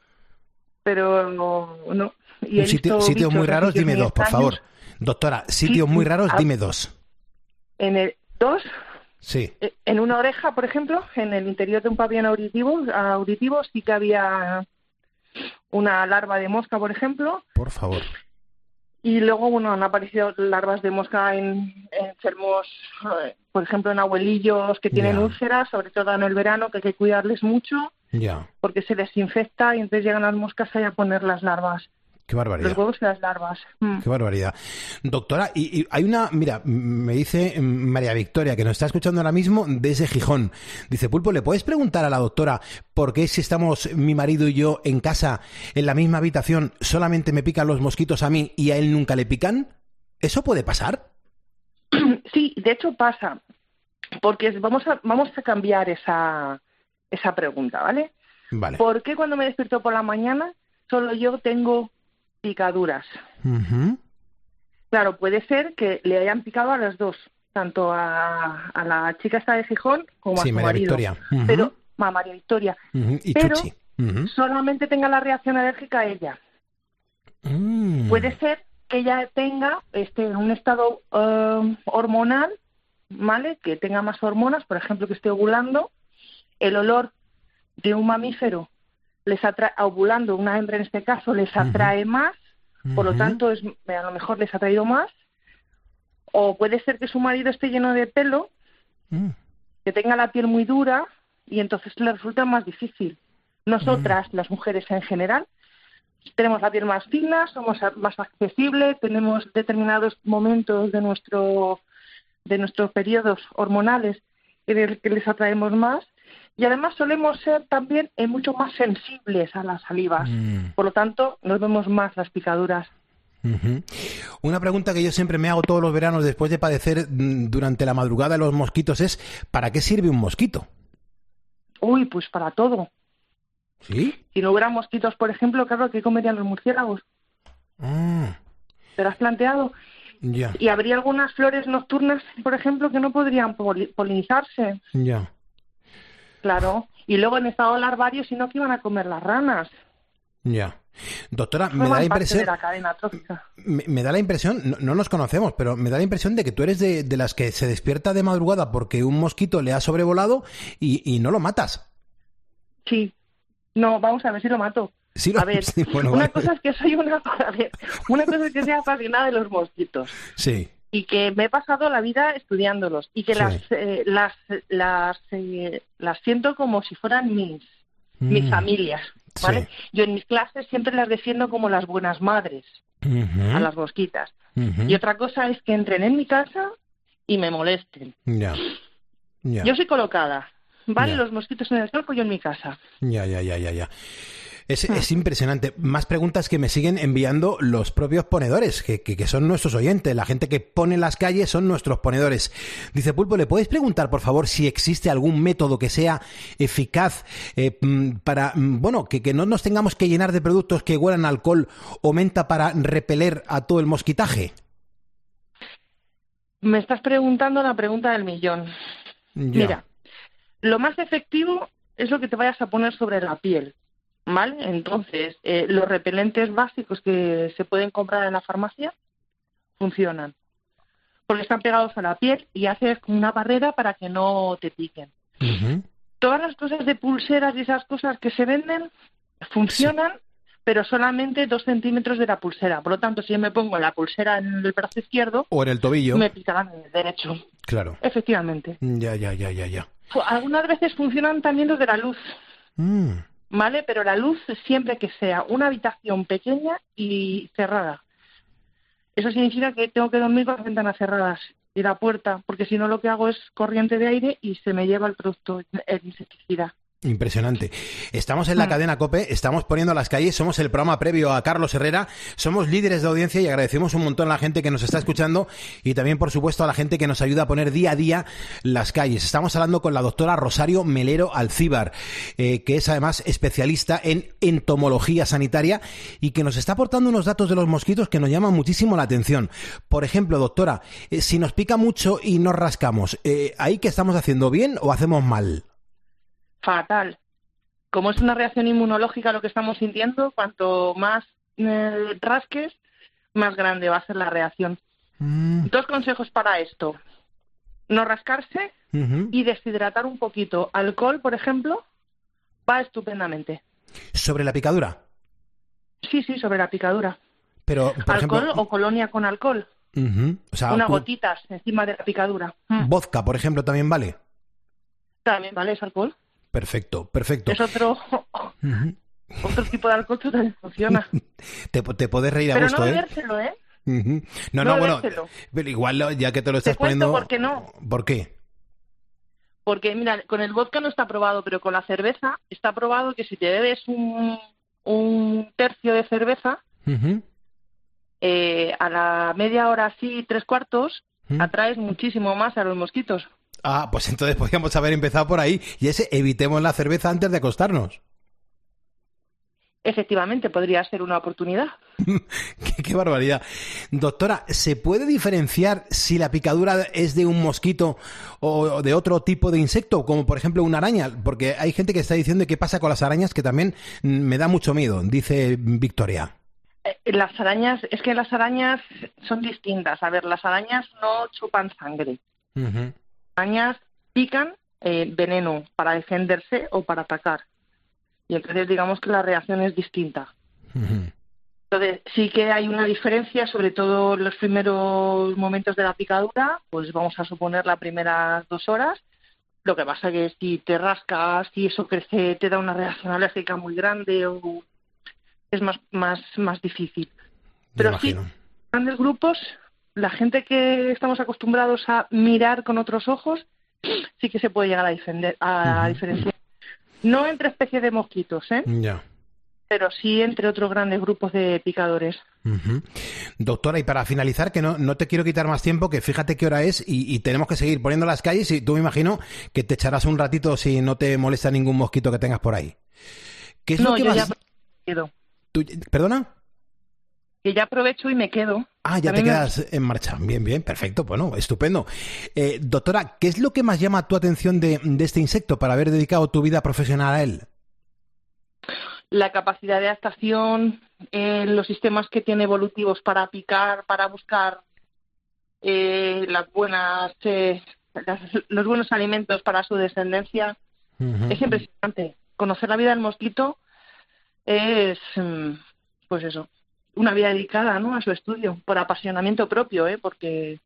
pero no, no. Y he
Sitio,
visto
sitios muy raros,
sitios
dime
muy
dos, por
extraños.
favor. Doctora, sitios
Sí,
muy raros,
ah,
dime dos.
En el dos,
Sí.
en una oreja, por ejemplo, en el interior de un pabellón auditivo, auditivo sí que había una larva de mosca, por ejemplo.
Por favor.
Y luego, bueno, han aparecido larvas de mosca en, en enfermos, eh, por ejemplo, en abuelillos que tienen
Ya.
úlceras, sobre todo en el verano, que hay que cuidarles mucho,
Ya.
porque se les infecta y entonces llegan las moscas ahí a poner las larvas,
Qué barbaridad.
los huevos y las larvas. Mm.
Qué barbaridad. Doctora, y, y hay una, mira, me dice mm, María Victoria, que nos está escuchando ahora mismo desde Gijón. Dice, Pulpo, ¿le puedes preguntar a la doctora por qué si estamos mi marido y yo en casa, en la misma habitación, solamente me pican los mosquitos a mí y a él nunca le pican? ¿Eso puede pasar?
Sí, de hecho pasa, porque vamos a, vamos a cambiar esa, esa pregunta, ¿vale?
Vale.
¿Por qué cuando me despierto por la mañana solo yo tengo picaduras?
Ujú.
Claro, puede ser que le hayan picado a las dos, tanto a, a la chica esta de Gijón como
Sí,
a su
María
marido.
Victoria. Ujú.
Pero, a María Victoria.
Ujú. Y
Pero
Chuchi. Ujú.
solamente tenga la reacción alérgica a ella.
Mm.
Puede ser que ella tenga este, un estado eh, hormonal, ¿vale? Que tenga más hormonas, por ejemplo, que esté ovulando. El olor de un mamífero les atrae, ovulando, una hembra en este caso, les atrae uh-huh. más, por lo
Ujú.
tanto, es, a lo mejor les ha traído más. O puede ser que su marido esté lleno de pelo,
Mm.
que tenga la piel muy dura y entonces le resulta más difícil. Nosotras, las mujeres en general, tenemos la piel más fina, somos a- más accesibles, tenemos determinados momentos de nuestro de nuestros periodos hormonales en el que les atraemos más y además solemos ser también eh, mucho más sensibles a las salivas.
Mm.
Por lo tanto, nos vemos más las picaduras.
Ujú. Una pregunta que yo siempre me hago todos los veranos después de padecer mm, durante la madrugada los mosquitos es ¿para qué sirve un mosquito?
Uy, pues para todo.
¿Sí?
Si no hubiera mosquitos, por ejemplo, claro, ¿qué comerían los murciélagos?
Ah,
¿Te lo has planteado?
ya,
Y habría algunas flores nocturnas, por ejemplo, que no podrían poli- polinizarse,
ya.
claro. Y luego en estado larvario, si no, ¿qué iban a comer las ranas?
Ya. Doctora, me
Forman
da la
parte
impresión,
de la cadena trófica.
me, me da la impresión, no, no nos conocemos, pero me da la impresión de que tú eres de, de las que se despierta de madrugada porque un mosquito le ha sobrevolado y, y no lo matas.
Sí. No, vamos a ver si lo mato.
Sí, lo-
A ver,
sí, bueno,
una
vale.
cosa es que soy una... a ver, una cosa es que sea apasionada de los mosquitos
Sí.
y que me he pasado la vida estudiándolos y que
Sí.
las eh, las las eh, las siento como si fueran mis mis
Mm.
familias, ¿vale?
Sí.
Yo en mis clases siempre las defiendo como las buenas madres
Ujú.
a las mosquitas.
Ujú.
Y otra cosa es que entren en mi casa y me molesten.
Ya. Ya.
Yo soy colocada, ¿vale?
Ya.
Los mosquitos en el tronco, yo en mi casa.
Ya, ya, ya, ya, ya. Es, es impresionante. Más preguntas que me siguen enviando los propios ponedores, que, que, que son nuestros oyentes. La gente que pone en las calles son nuestros ponedores. Dice, Pulpo, ¿le puedes preguntar, por favor, si existe algún método que sea eficaz eh, mm, para, mm, bueno, que, que no nos tengamos que llenar de productos que huelan a alcohol o menta para repeler a todo el mosquitaje?
Me estás preguntando la pregunta del millón.
Ya.
Mira, lo más efectivo es lo que te vayas a poner sobre la piel, ¿vale? Entonces, eh, los repelentes básicos que se pueden comprar en la farmacia funcionan, porque están pegados a la piel y haces una barrera para que no te piquen.
Ujú.
Todas las cosas de pulseras y esas cosas que se venden funcionan, pero solamente dos centímetros de la pulsera. Por lo tanto, si yo me pongo la pulsera en el brazo izquierdo,
O en el tobillo.
me picarán en el derecho.
Claro.
Efectivamente.
Ya, ya, ya, ya, ya.
Fu- Algunas veces funcionan también los de la luz,
Mm.
¿vale? Pero la luz siempre que sea una habitación pequeña y cerrada. Eso significa que tengo que dormir con las ventanas cerradas y la puerta, porque si no lo que hago es corriente de aire y se me lleva el producto, el insecticida.
Impresionante. Estamos en la cadena COPE, estamos poniendo a las calles, somos el programa previo a Carlos Herrera, somos líderes de audiencia y agradecemos un montón a la gente que nos está escuchando y también, por supuesto, a la gente que nos ayuda a poner día a día las calles. Estamos hablando con la doctora Rosario Melero Alcíbar, eh, que es además especialista en entomología sanitaria y que nos está aportando unos datos de los mosquitos que nos llaman muchísimo la atención. Por ejemplo, doctora, eh, si nos pica mucho y nos rascamos, eh, ¿ahí qué estamos haciendo bien o hacemos mal?
fatal. Como es una reacción inmunológica lo que estamos sintiendo, cuanto más eh, rasques, más grande va a ser la reacción. Mm. Dos consejos para esto. No rascarse uh-huh. y deshidratar un poquito. Alcohol, por ejemplo, va estupendamente.
¿Sobre la picadura?
Sí, sí, sobre la picadura.
Pero, por
alcohol
ejemplo...
o colonia con alcohol.
Uh-huh. O sea,
unas
tú...
gotitas encima de la picadura.
Vodka, por ejemplo, ¿también vale?
También vale, es alcohol.
Perfecto, perfecto.
Es otro uh-huh. otro tipo de alcohol que también funciona.
te, te puedes reír a
Pero
gusto,
no
¿eh?
bebérselo, ¿eh?
Uh-huh. No,
no,
no, bueno, pero igual ya que te lo estás
te cuento
poniendo...
por qué no.
¿Por qué?
Porque, mira, con el vodka no está probado, pero con la cerveza está probado que si te bebes un, un tercio de cerveza, uh-huh. eh, a la media hora así, tres cuartos, uh-huh. atraes muchísimo más a los mosquitos.
Ah, pues entonces podríamos haber empezado por ahí. Y ese, evitemos la cerveza antes de acostarnos.
Efectivamente, podría ser una oportunidad.
qué, qué barbaridad. Doctora, ¿se puede diferenciar si la picadura es de un mosquito o de otro tipo de insecto, como por ejemplo una araña? Porque hay gente que está diciendo qué pasa con las arañas, que también me da mucho miedo, dice Victoria.
Eh, las arañas, es que las arañas son distintas. A ver, las arañas no chupan sangre. Uh-huh. Las arañas pican eh, veneno para defenderse o para atacar. Y entonces digamos que la reacción es distinta. Uh-huh. Entonces sí que hay una diferencia, sobre todo en los primeros momentos de la picadura, pues vamos a suponer las primeras dos horas. Lo que pasa que si te rascas, si eso crece, te da una reacción alérgica muy grande, o es más más más difícil. Pero sí, en grandes grupos, la gente que estamos acostumbrados a mirar con otros ojos, sí que se puede llegar a, defender, a uh-huh. diferenciar. No entre especies de mosquitos, ¿eh?
Ya.
Pero sí entre otros grandes grupos de picadores.
Uh-huh. Doctora, y para finalizar, que no, no te quiero quitar más tiempo, que fíjate qué hora es y, y tenemos que seguir poniendo las calles, y tú me imagino que te echarás un ratito si no te molesta ningún mosquito que tengas por ahí. ¿Qué es
no,
lo que
yo
vas...
ya me quedo.
¿Tú... ¿Perdona?
Que ya aprovecho y me quedo.
Ah, ya
También
te quedas me... en marcha. Bien, bien, perfecto. Bueno, estupendo. Eh, doctora, ¿qué es lo que más llama tu atención de, de este insecto para haber dedicado tu vida profesional a él?
La capacidad de adaptación, eh, los sistemas que tiene evolutivos para picar, para buscar eh, las buenas, eh, las, los buenos alimentos para su descendencia. Uh-huh. Es impresionante. Conocer la vida del mosquito es, pues eso, una vida dedicada, ¿no?, a su estudio, por apasionamiento propio, ¿eh? Porque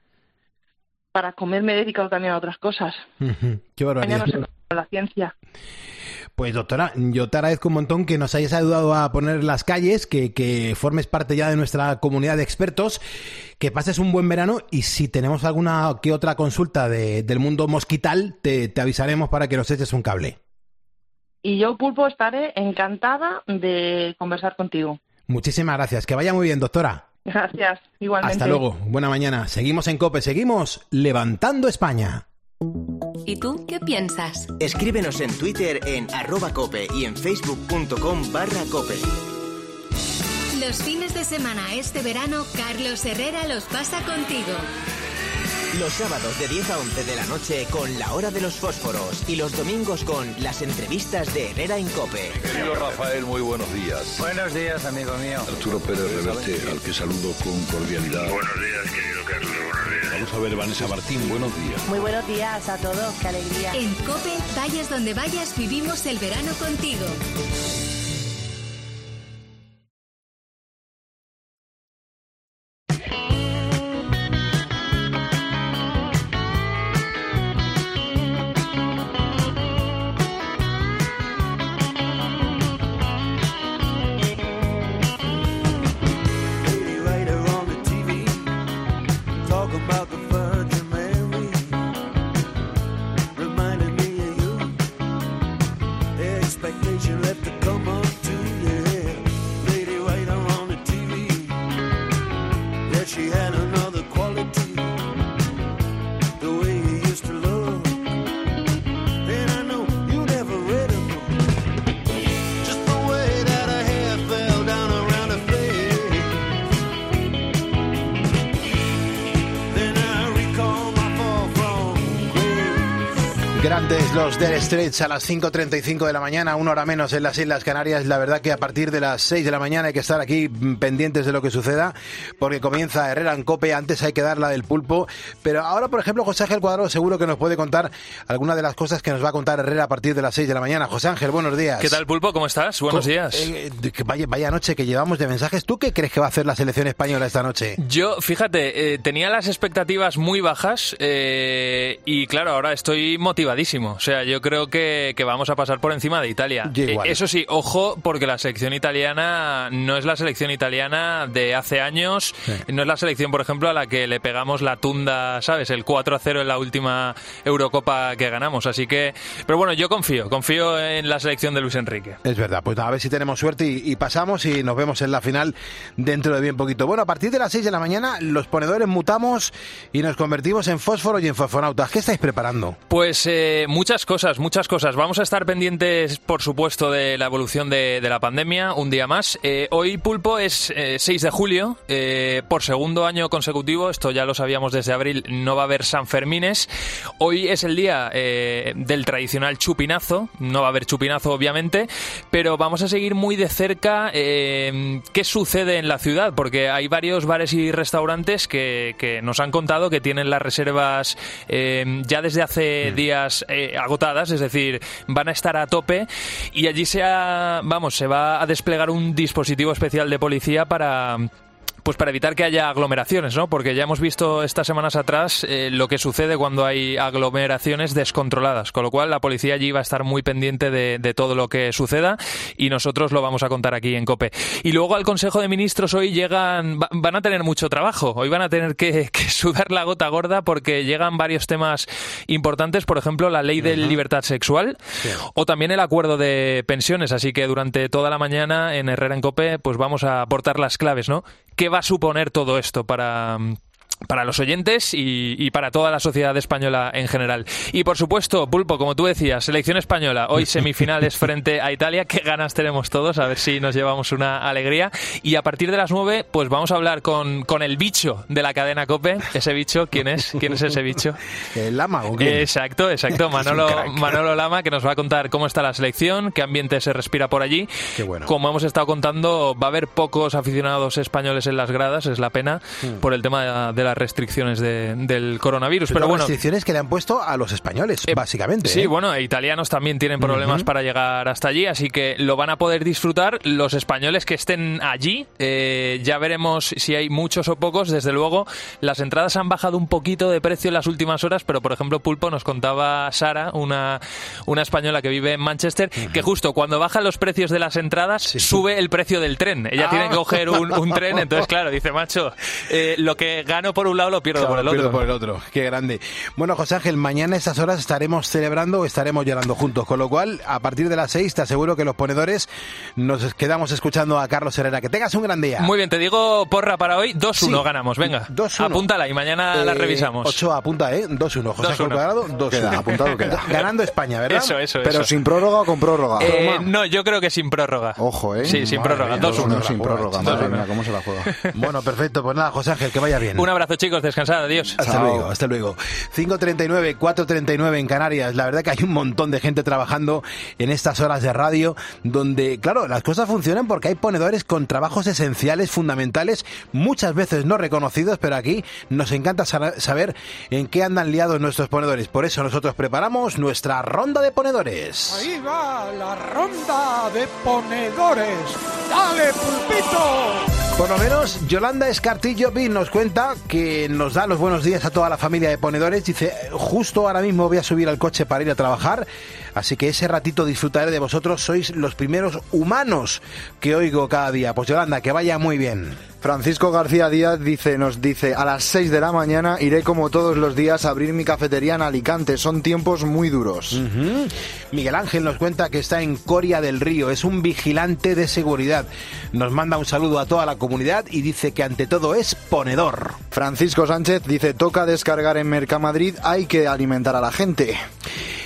para comer me he dedicado también a otras cosas.
Uh-huh. Qué barbaridad.
Mañana no sé la ciencia.
Pues doctora, yo te agradezco un montón que nos hayas ayudado a poner las calles, que, que formes parte ya de nuestra comunidad de expertos, que pases un buen verano, y si tenemos alguna que otra consulta de, del mundo mosquital, te, te avisaremos para que nos eches un cable.
Y yo, Pulpo, estaré encantada de conversar contigo.
Muchísimas gracias. Que vaya muy bien, doctora.
Gracias, igualmente.
Hasta luego. Buena mañana. Seguimos en COPE. Seguimos levantando España.
¿Y tú qué piensas?
Escríbenos en Twitter en arroba cope y en facebook.com barra cope.
Los fines de semana este verano, Carlos Herrera los pasa contigo.
Los sábados de diez a once de la noche con La Hora de los Fósforos, y los domingos con las entrevistas de Herrera en COPE.
Querido Rafael, muy buenos días.
Buenos días, amigo mío.
Arturo Pérez Reverte, al que saludo con cordialidad.
Buenos días, querido Carlos, buenos días.
Vamos a ver, Vanessa Martín, buenos días.
Muy buenos días a todos, qué alegría.
En COPE, vayas donde vayas, vivimos el verano contigo.
Expectation left to come on.
los Dire Straits a las cinco treinta y cinco de la mañana, una hora menos en las Islas Canarias. La verdad que a partir de las seis de la mañana hay que estar aquí pendientes de lo que suceda, porque comienza Herrera en COPE. Antes hay que dar la del pulpo, pero ahora, por ejemplo, José Ángel Cuadrado seguro que nos puede contar alguna de las cosas que nos va a contar Herrera a partir de las seis de la mañana. José Ángel, buenos días.
¿Qué tal, pulpo? ¿Cómo estás? Buenos días.
Eh, vaya, vaya noche que llevamos de mensajes. ¿Tú qué crees que va a hacer la selección española esta noche?
Yo, fíjate, eh, tenía las expectativas muy bajas eh, y claro, ahora estoy motivadísimo. O sea, yo creo que, que vamos a pasar por encima de Italia. Eh, eso sí, ojo, porque la selección italiana no es la selección italiana de hace años. Sí. No es la selección, por ejemplo, a la que le pegamos la tunda, ¿sabes? El cuatro a cero en la última Eurocopa que ganamos. Así que, pero bueno, yo confío, confío en la selección de Luis Enrique.
Es verdad, pues a ver si tenemos suerte y, y pasamos y nos vemos en la final dentro de bien poquito. Bueno, a partir de las seis de la mañana los ponedores mutamos y nos convertimos en fósforo y en fosfonautas. ¿Qué estáis preparando?
Pues eh, muchas cosas, muchas cosas. Vamos a estar pendientes, por supuesto, de la evolución de, de la pandemia un día más. Eh, hoy, Pulpo, es eh, seis de julio. Eh, por segundo año consecutivo, esto ya lo sabíamos desde abril, no va a haber Sanfermines. Hoy es el día eh, del tradicional chupinazo. No va a haber chupinazo, obviamente, pero vamos a seguir muy de cerca eh, qué sucede en la ciudad, porque hay varios bares y restaurantes que, que nos han contado que tienen las reservas eh, ya desde hace mm. días eh, agotadas, es decir, van a estar a tope y allí se, ha, vamos, se va a desplegar un dispositivo especial de policía para... Pues para evitar que haya aglomeraciones, ¿no? Porque ya hemos visto estas semanas atrás eh, lo que sucede cuando hay aglomeraciones descontroladas, con lo cual la policía allí va a estar muy pendiente de, de todo lo que suceda y nosotros lo vamos a contar aquí en COPE. Y luego al Consejo de Ministros hoy llegan, va, van a tener mucho trabajo, hoy van a tener que, que sudar la gota gorda porque llegan varios temas importantes, por ejemplo la ley de uh-huh. libertad sexual sí. o también el acuerdo de pensiones, así que durante toda la mañana en Herrera en COPE pues vamos a aportar las claves, ¿no? ¿Qué va a suponer todo esto para... para los oyentes y, y para toda la sociedad española en general? Y por supuesto, Pulpo, como tú decías, selección española, hoy semifinales frente a Italia, qué ganas tenemos todos, a ver si nos llevamos una alegría. Y a partir de las nueve, pues vamos a hablar con, con el bicho de la cadena COPE. Ese bicho, ¿quién es? ¿Quién es ese bicho?
¿El Lama o quién?
Exacto, exacto, Manolo, Manolo Lama, que nos va a contar cómo está la selección, qué ambiente se respira por allí.
Qué bueno.
Como hemos estado contando, va a haber pocos aficionados españoles en las gradas, es la pena, mm. por el tema de, de la restricciones de, del coronavirus.
Pero,
pero bueno,
restricciones que le han puesto a los españoles, eh, básicamente.
Sí,
¿eh?
bueno, italianos también tienen problemas uh-huh. para llegar hasta allí, así que lo van a poder disfrutar los españoles que estén allí. Eh, ya veremos si hay muchos o pocos. Desde luego, las entradas han bajado un poquito de precio en las últimas horas, pero por ejemplo, Pulpo, nos contaba Sara, una, una española que vive en Manchester, uh-huh. que justo cuando bajan los precios de las entradas, sí. sube el precio del tren. Ella ah. tiene que coger un, un tren, entonces claro, dice, macho, eh, lo que gano por un lado lo pierdo claro, por el otro.
Pierdo por el otro. Qué grande. Bueno, José Ángel, mañana a estas horas estaremos celebrando o estaremos llorando juntos, con lo cual, a partir de las seis, te aseguro que los ponedores nos quedamos escuchando a Carlos Herrera. Que tengas un gran día.
Muy bien, te digo porra para hoy, dos uno sí. ganamos, venga.
dos uno.
Apúntala y mañana eh, la revisamos.
ocho apunta, ¿eh? dos uno. José Ángel Cuadrado, dos uno.
Queda, apuntado queda.
Ganando España, ¿verdad?
Eso, eso,
Pero
eso.
sin prórroga o con prórroga.
Eh, no, yo creo que sin prórroga.
Ojo, ¿eh?
Sí, sin
madre
prórroga,
mía,
dos uno.
Sin prórroga, madre mía, ¿cómo se la juega?
Bueno, perfecto, pues nada, José Ángel, que vaya bien.
Un abrazo, chicos, descansad, adiós.
Hasta
Chao.
luego, hasta luego. cinco treinta y nueve, cuatro treinta y nueve en Canarias. La verdad que hay un montón de gente trabajando en estas horas de radio donde, claro, las cosas funcionan porque hay ponedores con trabajos esenciales, fundamentales, muchas veces no reconocidos, pero aquí nos encanta saber en qué andan liados nuestros ponedores. Por eso nosotros preparamos nuestra ronda de ponedores.
Ahí va la ronda de ponedores. ¡Dale, Pulpito!
Por lo menos Yolanda Escartillo nos cuenta que nos da los buenos días a toda la familia de ponedores. Dice, justo ahora mismo voy a subir al coche para ir a trabajar, así que ese ratito disfrutaré de vosotros. Sois los primeros humanos que oigo cada día. Pues Yolanda, que vaya muy bien.
Francisco García Díaz dice, nos dice, a las seis de la mañana iré como todos los días a abrir mi cafetería en Alicante. Son tiempos muy duros.
Uh-huh. Miguel Ángel nos cuenta que está en Coria del Río. Es un vigilante de seguridad. Nos manda un saludo a toda la comunidad y dice que ante todo es ponedor.
Francisco Sánchez dice, toca descargar en Mercamadrid, hay que alimentar a la gente.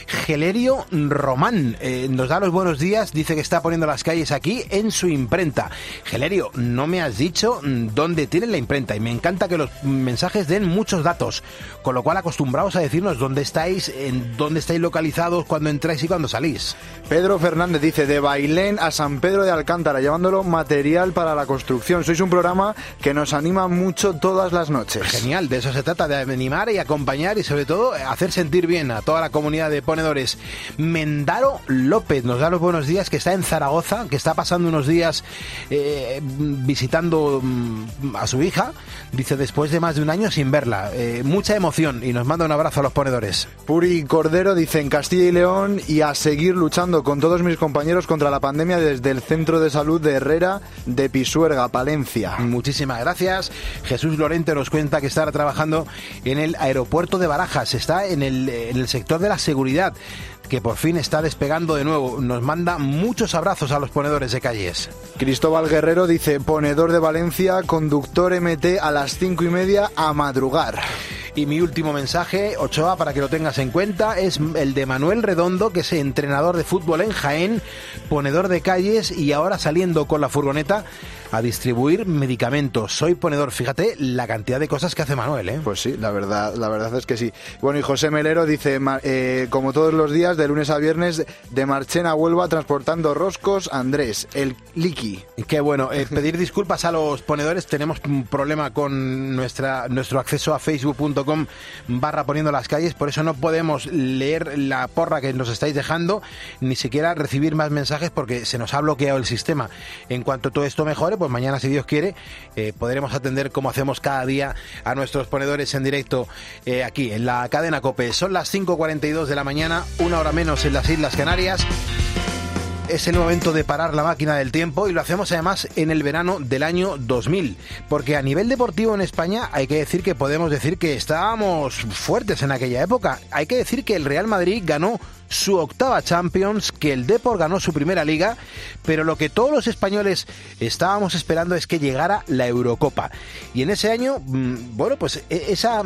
Gelerio Román eh, nos da los buenos días, dice que está poniendo las calles aquí en su imprenta. Gelerio, no me has dicho dónde tienen la imprenta y me encanta que los mensajes den muchos datos, con lo cual acostumbraos a decirnos dónde estáis, en dónde estáis localizados, cuándo entráis y cuándo salís.
Pedro Fernández dice, de Bailén a San Pedro de Alcántara, llevándolo material para la construcción. Sois un programa que nos anima mucho todas las noches.
Genial, de eso se trata, de animar y acompañar y sobre todo hacer sentir bien a toda la comunidad de ponedores. Mendaro López nos da los buenos días, que está en Zaragoza, que está pasando unos días eh, visitando mm, a su hija, dice, después de más de un año sin verla. Eh, mucha emoción y nos manda un abrazo a los ponedores.
Puri Cordero dice, en Castilla y León, y a seguir luchando con todos mis compañeros contra la pandemia desde el Centro de Salud de Herrera de Pisuerga, Palencia.
Muchísimas gracias. Jesús Lorente nos cuenta que estará trabajando en el aeropuerto de Barajas, está en el, en el sector de la seguridad, que por fin está despegando de nuevo. Nos manda muchos abrazos a los ponedores de calles.
Cristóbal Guerrero dice, ponedor de Valencia, conductor M T a las cinco y media a madrugar.
Y mi último mensaje, Ochoa, para que lo tengas en cuenta, es el de Manuel Redondo, que es entrenador de fútbol en Jaén, ponedor de calles y ahora saliendo con la furgoneta a distribuir medicamentos. Soy ponedor. Fíjate la cantidad de cosas que hace Manuel, ¿eh?
Pues sí, la verdad, la verdad es que sí. Bueno, y José Melero dice, eh, como todos los días, de lunes a viernes, de Marchena a Huelva, transportando roscos, Andrés, el Liqui.
Qué bueno. Eh, pedir disculpas a los ponedores. Tenemos un problema con nuestra nuestro acceso a facebook punto com barra poniendo las calles, por eso no podemos leer la porra que nos estáis dejando, ni siquiera recibir más mensajes porque se nos ha bloqueado el sistema. En cuanto todo esto mejore, pues mañana, si Dios quiere, eh, podremos atender como hacemos cada día a nuestros ponedores en directo eh, aquí en la cadena COPE. Son las cinco cuarenta y dos de la mañana, una hora menos en las Islas Canarias. Es el momento de parar la máquina del tiempo y lo hacemos además en el verano del año dos mil, porque a nivel deportivo en España hay que decir que podemos decir que estábamos fuertes en aquella época. Hay que decir que el Real Madrid ganó su octava Champions, que el Depor ganó su primera Liga, pero lo que todos los españoles estábamos esperando es que llegara la Eurocopa. Y en ese año, bueno, pues esa,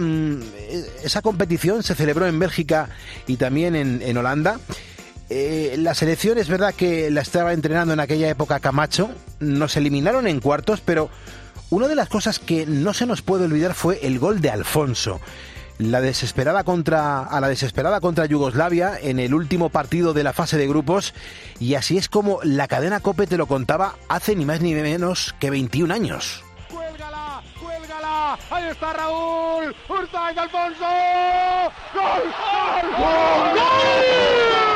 esa competición se celebró en Bélgica y también en, en Holanda. Eh, la selección es verdad que la estaba entrenando en aquella época Camacho, nos eliminaron en cuartos, pero una de las cosas que no se nos puede olvidar fue el gol de Alfonso. La desesperada contra, a la desesperada contra Yugoslavia en el último partido de la fase de grupos, y así es como la cadena COPE te lo contaba hace ni más ni menos que veintiún años.
¡Cuélgala! ¡Cuélgala! ¡Ahí está Raúl! ¡Hurtado de Alfonso! ¡Gol! ¡Gol! ¡Gol! ¡Gol!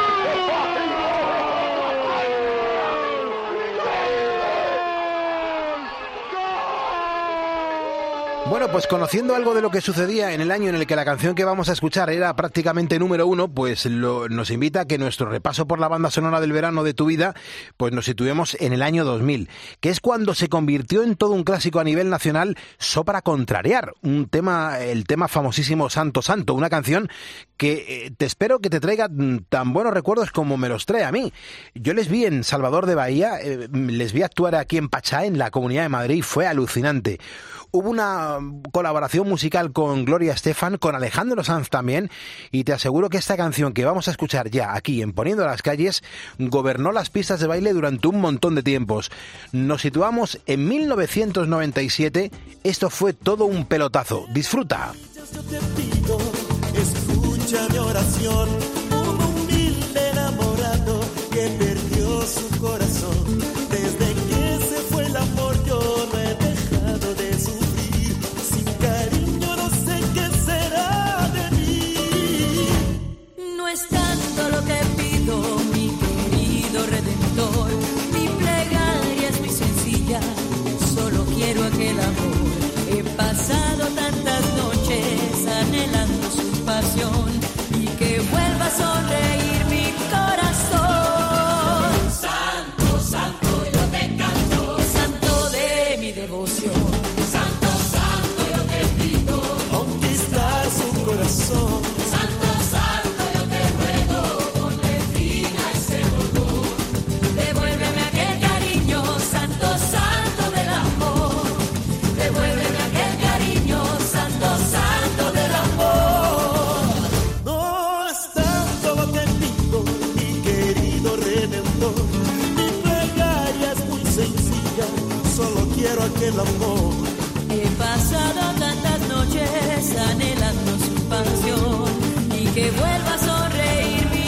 Bueno, pues conociendo algo de lo que sucedía en el año en el que la canción que vamos a escuchar era prácticamente número uno, pues lo, nos invita a que nuestro repaso por la banda sonora del verano de tu vida, pues nos situemos en el año dos mil, que es cuando se convirtió en todo un clásico a nivel nacional So para contrariar, un tema, el tema famosísimo Santo Santo, una canción que eh, te espero que te traiga tan buenos recuerdos como me los trae a mí. Yo les vi en Salvador de Bahía, eh, les vi actuar aquí en Pachá, en la Comunidad de Madrid, fue alucinante. Hubo una colaboración musical con Gloria Estefan, con Alejandro Sanz también, y te aseguro que esta canción que vamos a escuchar ya aquí en Poniendo las Calles gobernó las pistas de baile durante un montón de tiempos. Nos situamos en mil novecientos noventa y siete, esto fue todo un pelotazo. Disfruta.
Yo te pido, escucha mi oración, un humilde enamorado que perdió su corazón. Desde que se fue el amor yo no he dejado de sufrir. Sin cariño no sé qué será de mí.
No es tanto lo que pido, mi querido Redentor. Mi plegaria es muy sencilla, solo quiero aquel amor. He pasado tantas noches anhelando su pasión y que vuelva a sonreír mi corazón. Santo.
necesito, mi plegaria es muy sencilla, solo quiero aquel amor.
He pasado tantas noches anhelando su pasión y que vuelva a sonreír mi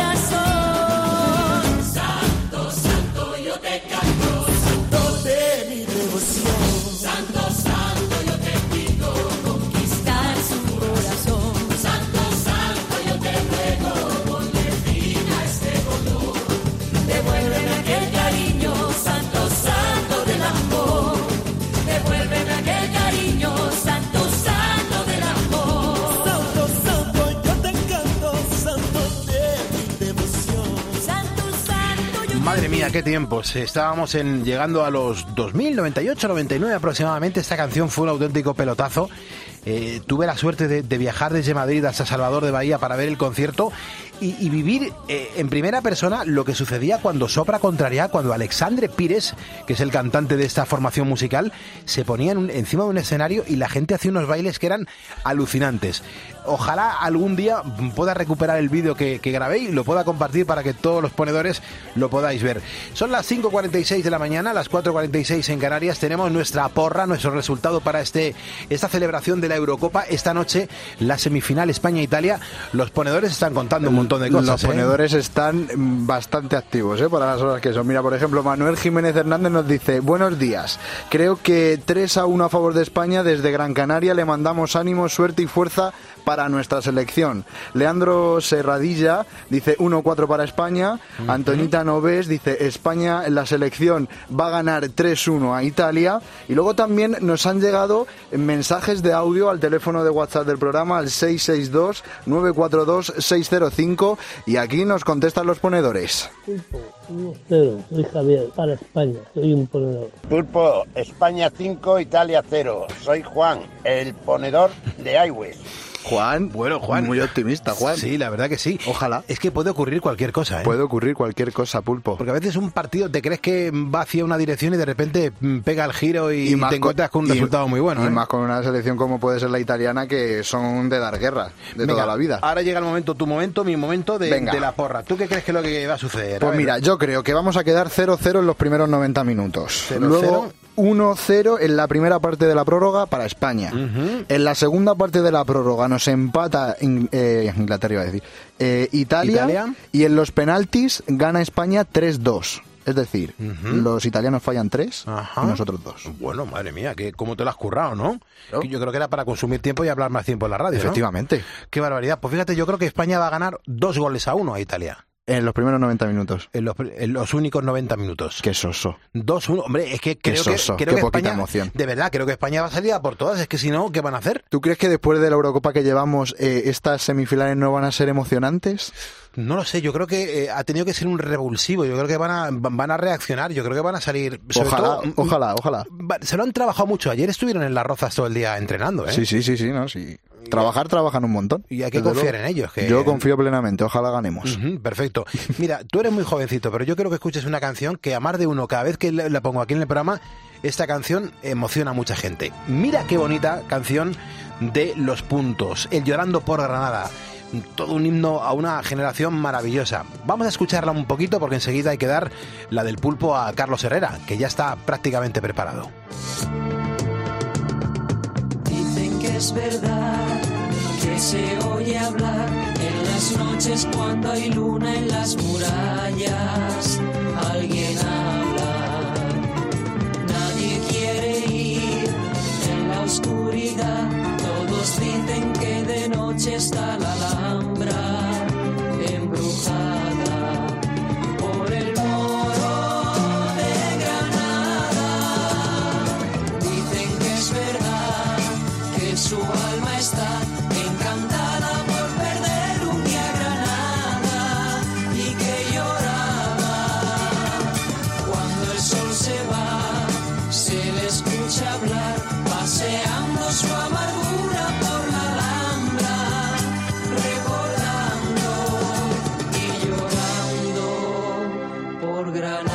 corazón.
Santo, santo, yo te canto, santo de mi devoción. Santo, santo, yo te pido
conquistar su corazón.
Santo, santo, yo te ruego, ponle fin a este dolor.
Devuélveme aquel cariño, santo, santo del amor. Devuélveme aquel cariño, santo, santo del amor.
Santo, santo, yo te canto, santo de mi devoción.
Santo, santo, yo
Madre mía, qué tiempos. Estábamos en, llegando a los dos mil noventa y ocho, noventa y nueve aproximadamente. Esta canción fue un auténtico pelotazo. Eh, tuve la suerte de, de viajar desde Madrid hasta Salvador de Bahía para ver el concierto y, y vivir eh, en primera persona lo que sucedía cuando Sopra Contrarià, cuando Alexandre Pires, que es el cantante de esta formación musical, se ponía en un, encima de un escenario y la gente hacía unos bailes que eran alucinantes. Ojalá algún día pueda recuperar el vídeo que, que grabé y lo pueda compartir para que todos los ponedores lo podáis ver. Son las cinco cuarenta y seis de la mañana, las cuatro cuarenta y seis en Canarias. Tenemos nuestra porra, nuestro resultado para este esta celebración de la Eurocopa. Esta noche, la semifinal España-Italia. Los ponedores están contando un montón de cosas.
Los
¿eh?
ponedores están bastante activos, ¿eh? Para las horas que son. Mira, por ejemplo, Manuel Jiménez Hernández nos dice: buenos días, creo que tres a uno a favor de España. Desde Gran Canaria le mandamos ánimo, suerte y fuerza para nuestra selección. Leandro Serradilla dice uno cuatro para España. Uh-huh. Antonita Noves dice: España en la selección va a ganar tres uno a Italia. Y luego también nos han llegado mensajes de audio al teléfono de WhatsApp del programa, al seis seis dos, nueve cuatro dos, seis cero cinco, y aquí nos contestan los ponedores.
Pulpo uno cero, soy Javier, para España, soy un ponedor.
Pulpo, España cinco, Italia cero, soy Juan, el ponedor de iWest.
Juan,
bueno, Juan,
muy optimista, Juan.
Sí, la verdad que sí.
Ojalá.
Es que puede ocurrir cualquier cosa, ¿eh?
Puede ocurrir cualquier cosa, Pulpo.
Porque a veces un partido te crees que va hacia una dirección y de repente pega el giro y, y te encuentras con un y, resultado muy bueno,
y
¿eh?
más con una selección como puede ser la italiana, que son de dar guerra de Venga, toda la vida.
Ahora llega el momento, tu momento, mi momento de, de la porra. ¿Tú qué crees que es lo que va a suceder?
Pues
a
mira, yo creo que vamos a quedar cero cero en los primeros noventa minutos.
cero,
Luego
cero.
uno cero en la primera parte de la prórroga para España. Uh-huh. En la segunda parte de la prórroga nos empata in, eh, Inglaterra, iba a decir, eh, Italia, Italia, y en los penaltis gana España tres dos. Es decir, uh-huh. los italianos fallan tres y nosotros dos.
Bueno, madre mía, que cómo te lo has currado, ¿no? ¿no? Que yo creo que era para consumir tiempo y hablar más tiempo en la radio,
efectivamente.
¿no? Qué barbaridad. Pues fíjate, yo creo que España va a ganar dos goles a uno a Italia.
En los primeros noventa minutos.
En los, en los únicos noventa minutos.
Qué soso.
dos uno. Hombre, es que creo
Qué soso.
que, creo
Qué
que
poquita
España,
emoción.
De verdad, creo que España va a salir a por todas. Es que si no, ¿qué van a hacer?
¿Tú crees que después de la Eurocopa que llevamos, eh, estas semifinales no van a ser emocionantes?
No lo sé, yo creo que eh, ha tenido que ser un revulsivo. Yo creo que van a, van a reaccionar. Yo creo que van a salir... Sobre
ojalá,
todo,
ojalá, ojalá.
Se lo han trabajado mucho. Ayer estuvieron en Las Rozas todo el día entrenando, ¿eh?
Sí, sí, sí, sí, no, sí. Trabajar, trabajan un montón.
Y hay que confiar en ellos. Que...
Yo confío plenamente, ojalá ganemos.
Uh-huh, perfecto. Mira, tú eres muy jovencito, pero yo quiero que escuches una canción que a más de uno, cada vez que la pongo aquí en el programa, esta canción emociona a mucha gente. Mira qué bonita canción de Los Puntos, El Llorando por Granada. Todo un himno a una generación maravillosa. Vamos a escucharla un poquito porque enseguida hay que dar la del pulpo a Carlos Herrera, que ya está prácticamente preparado.
Dicen que es verdad, que se oye hablar en las noches cuando hay luna en las murallas. Alguien habla, nadie quiere ir en la oscuridad. Todos dicen que de noche está la Alhambra embrujada por el moro de Granada. Dicen que es verdad, que su alma está encantada por perder un día Granada y que lloraba cuando el sol se va. Se le escucha hablar paseando su amargura por la Alhambra, recordando y llorando por Granada.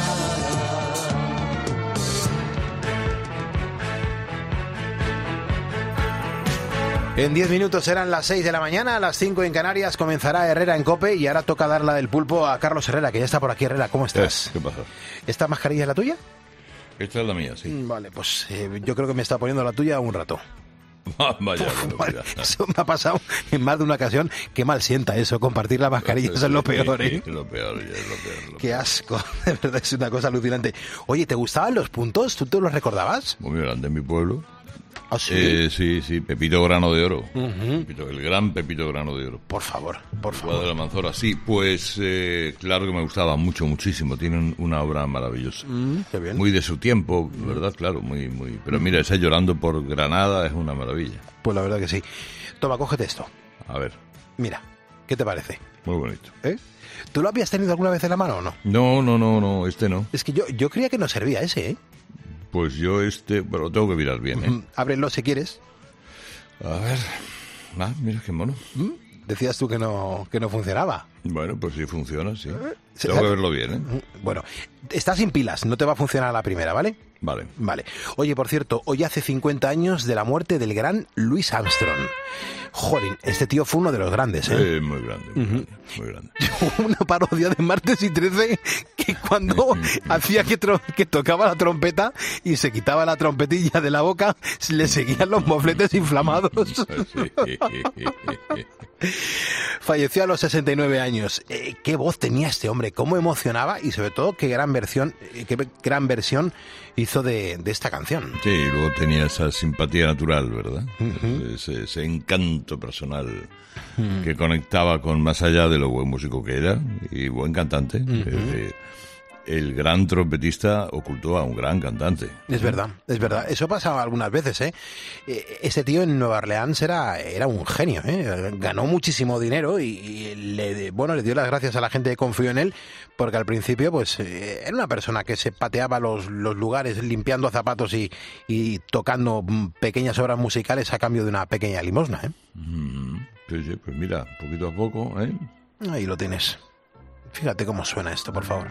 En diez minutos serán las seis de la mañana, a las cinco en Canarias comenzará Herrera en COPE y ahora toca dar la del pulpo a Carlos Herrera, que ya está por aquí. Herrera, ¿cómo estás?
¿Qué pasa?
¿Esta mascarilla es la tuya?
Esta es la mía, sí.
Vale, pues eh, yo creo que me está poniendo la tuya un rato.
Vaya,
vale, eso me ha pasado en más de una ocasión. Qué mal sienta eso, compartir la mascarilla, eso es lo peor, ¿eh?
Lo peor, ya es lo peor. Lo
Qué asco, de verdad es una cosa alucinante. Oye, ¿te gustaban los puntos? ¿Tú te los recordabas?
Muy grande en mi pueblo.
¿Ah, sí?
Eh, sí, sí, Pepito Grano de Oro.
Uh-huh.
Pepito, el gran Pepito Grano de Oro.
Por favor, por favor.
Guadalajara de la Manzora, sí, pues eh, claro que me gustaba mucho, muchísimo. Tiene un, una obra maravillosa.
Mm, qué bien.
Muy de su tiempo, ¿verdad? Claro, muy, muy. Pero mira, ese Llorando por Granada es una maravilla.
Pues la verdad que sí. Toma, cógete esto.
A ver.
Mira, ¿qué te parece?
Muy bonito.
¿Eh? ¿Tú lo habías tenido alguna vez en la mano o no?
No, no, no, no, este no.
Es que yo, yo creía que no servía ese, ¿eh?
Pues yo este, pero lo tengo que mirar bien, ¿eh?
Ábrelo si quieres.
A ver. Ah, mira qué mono.
¿Mm? Decías tú que no, que no funcionaba.
Bueno, pues sí funciona, sí. Tengo que verlo bien, ¿eh?
Bueno, está sin pilas, no te va a funcionar a la primera, ¿vale?
Vale.
Vale. Oye, por cierto, hoy hace cincuenta años de la muerte del gran Louis Armstrong. Jolín, este tío fue uno de los grandes, ¿eh?
Eh, muy grande, muy, uh-huh. grande, muy grande.
Una parodia de Martes y trece que cuando hacía que, tro- que tocaba la trompeta y se quitaba la trompetilla de la boca, le seguían los mofletes inflamados. Falleció a los sesenta y nueve años. Eh, qué voz tenía este hombre, cómo emocionaba y sobre todo qué gran versión, qué gran versión hizo de, de esta canción.
Sí, y luego tenía esa simpatía natural, ¿verdad? Uh-huh. Ese, ese encanto personal uh-huh. que conectaba con más allá de lo buen músico que era y buen cantante. Uh-huh. Eh, el gran trompetista ocultó a un gran cantante.
Es verdad, es verdad. Eso pasaba algunas veces, ¿eh? Ese tío en Nueva Orleans era, era un genio, ¿eh? Ganó muchísimo dinero y, y le, bueno, le dio las gracias a la gente que confió en él, porque al principio, pues, eh, era una persona que se pateaba los, los lugares limpiando zapatos y, y tocando pequeñas obras musicales a cambio de una pequeña limosna, ¿eh?
Mm, sí, sí, pues mira, poquito a poco, ¿eh?
Ahí lo tienes. Fíjate cómo suena esto, por favor.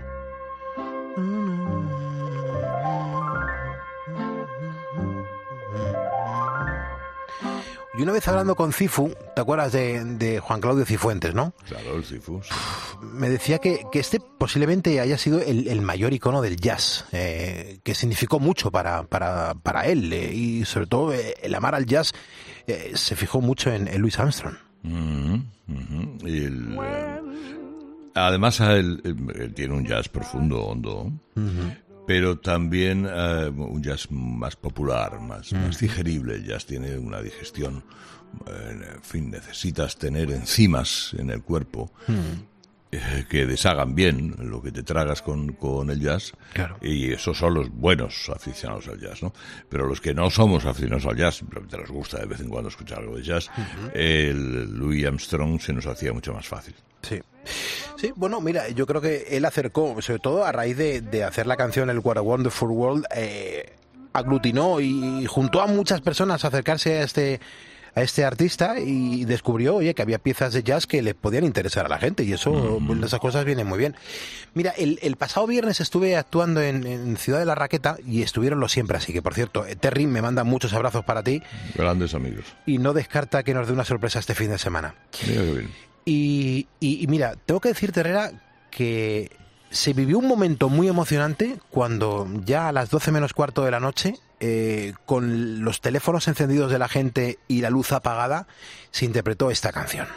Y una vez hablando con Cifu, ¿te acuerdas de, de Juan Claudio Cifuentes, no?
Claro, el Cifu. Sí.
Me decía que, que este posiblemente haya sido el, el mayor icono del jazz, eh, que significó mucho para, para, para él, eh, y sobre todo eh, el amar al jazz eh, se fijó mucho en, en Louis Armstrong.
Uh-huh, uh-huh. Y el, eh, además, él, él tiene un jazz profundo, hondo. Uh-huh. Pero también uh, un jazz más popular, más, mm. más digerible. El jazz tiene una digestión, eh, en fin, necesitas tener enzimas en el cuerpo mm. eh, que deshagan bien lo que te tragas con, con el jazz.
Claro.
Y esos son los buenos aficionados al jazz, ¿no? Pero los que no somos aficionados al jazz, simplemente nos gusta de vez en cuando escuchar algo de jazz, uh-huh. el Louis Armstrong se nos hacía mucho más fácil.
Sí. Sí, bueno, mira, yo creo que él acercó, sobre todo a raíz de, de hacer la canción El What a Wonderful World, eh, aglutinó y juntó a muchas personas a acercarse a este a este artista y descubrió, oye, que había piezas de jazz que le podían interesar a la gente y eso, mm-hmm. pues, esas cosas vienen muy bien. Mira, el, el pasado viernes estuve actuando en, en Ciudad de la Raqueta y estuvieron los Siempre Así, que por cierto, Terry me manda muchos abrazos para ti.
Grandes amigos.
Y no descarta que nos dé una sorpresa este fin de semana.
Mira qué bien.
Y, y, y mira, tengo que decirte, Herrera, que se vivió un momento muy emocionante cuando ya a las doce menos cuarto de la noche, eh, con los teléfonos encendidos de la gente y la luz apagada, se interpretó esta canción.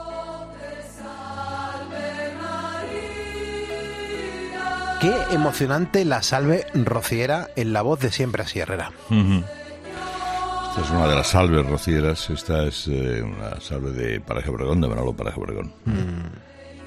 Qué emocionante la salve rociera en la voz de Siempre Así, Herrera.
Uh-huh. Esta es una de las salves rocieras. Esta es eh, una salve de Paraje Obregón, de Manolo Paraje Obregón.
Mm.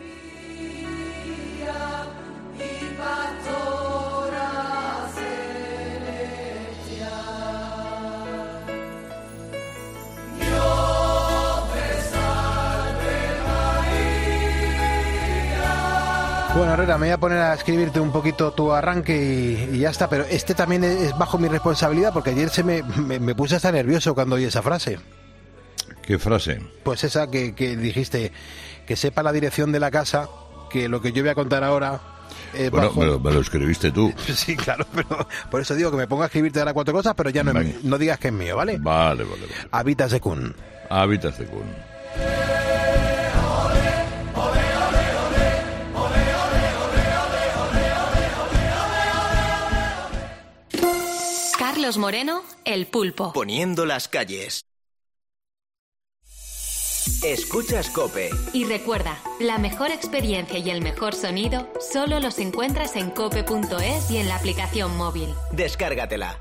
Bueno, Herrera, me voy a poner a escribirte un poquito tu arranque y, y ya está, pero este también es bajo mi responsabilidad porque ayer se me, me, me puse hasta nervioso cuando oí esa frase.
¿Qué frase?
Pues esa que, que dijiste, que sepa la dirección de la casa, que lo que yo voy a contar ahora... Eh,
bueno,
bajo...
me, lo, me lo escribiste tú.
Sí, claro, pero por eso digo que me ponga a escribirte ahora cuatro cosas, pero ya no, no digas que es mío, ¿vale?
Vale, vale, vale.
Habitas de Kun.
Hábitat Secún.
Carlos Moreno, El Pulpo.
Poniendo las calles. Escuchas COPE.
Y recuerda, la mejor experiencia y el mejor sonido solo los encuentras en cope punto es y en la aplicación móvil.
Descárgatela.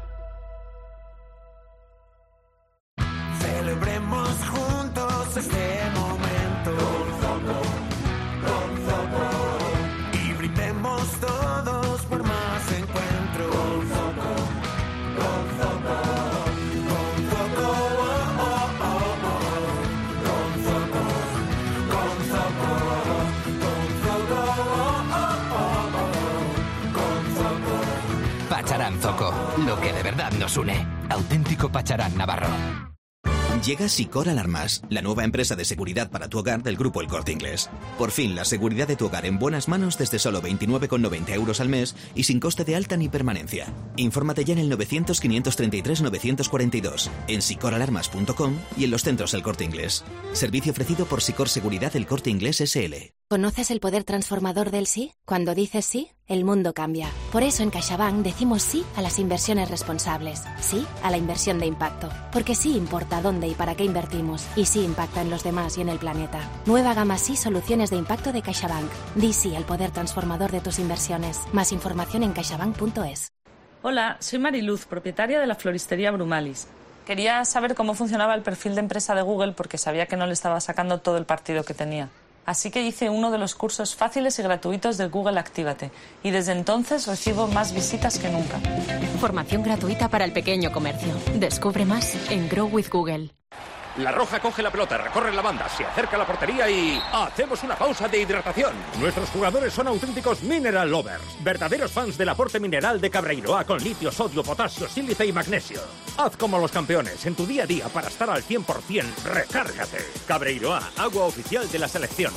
Celebremos juntos este momento con Zoco, con Zoco, y brindemos todos por más encuentro con Zoco, con Zoco, con Zoco, oh, oh, oh, oh. Con Zoco, con Zoco, con Zoco, oh, oh, oh, oh. Con Zoco.
Pacharán Zoco, lo que de verdad nos une. Auténtico Pacharán Navarro.
Llega Sicor Alarmas, la nueva empresa de seguridad para tu hogar del grupo El Corte Inglés. Por fin, la seguridad de tu hogar en buenas manos desde solo veintinueve con noventa euros al mes y sin coste de alta ni permanencia. Infórmate ya en el novecientos, quinientos treinta y tres, novecientos cuarenta y dos, en sicor alarmas punto com y en los centros El Corte Inglés. Servicio ofrecido por Sicor Seguridad El Corte Inglés S L.
¿Conoces el poder transformador del sí? Cuando dices sí, el mundo cambia. Por eso en CaixaBank decimos sí a las inversiones responsables, sí a la inversión de impacto. Porque sí importa dónde y para qué invertimos, y sí impacta en los demás y en el planeta. Nueva gama sí soluciones de impacto de CaixaBank. Di sí al poder transformador de tus inversiones. Más información en caixabank punto es.
Hola, soy Mariluz, propietaria de la floristería Brumalis. Quería saber cómo funcionaba el perfil de empresa de Google porque sabía que no le estaba sacando todo el partido que tenía. Así que hice uno de los cursos fáciles y gratuitos de Google Actívate y desde entonces recibo más visitas que nunca.
Formación gratuita para el pequeño comercio. Descubre más en Grow with Google.
La Roja coge la pelota, recorre la banda, se acerca a la portería y hacemos una pausa de hidratación. Nuestros jugadores son auténticos mineral lovers, verdaderos fans del aporte mineral de Cabreiroa con litio, sodio, potasio, sílice y magnesio. Haz como los campeones en tu día a día para estar al cien por ciento. Recárgate. Cabreiroa, agua oficial de la selección.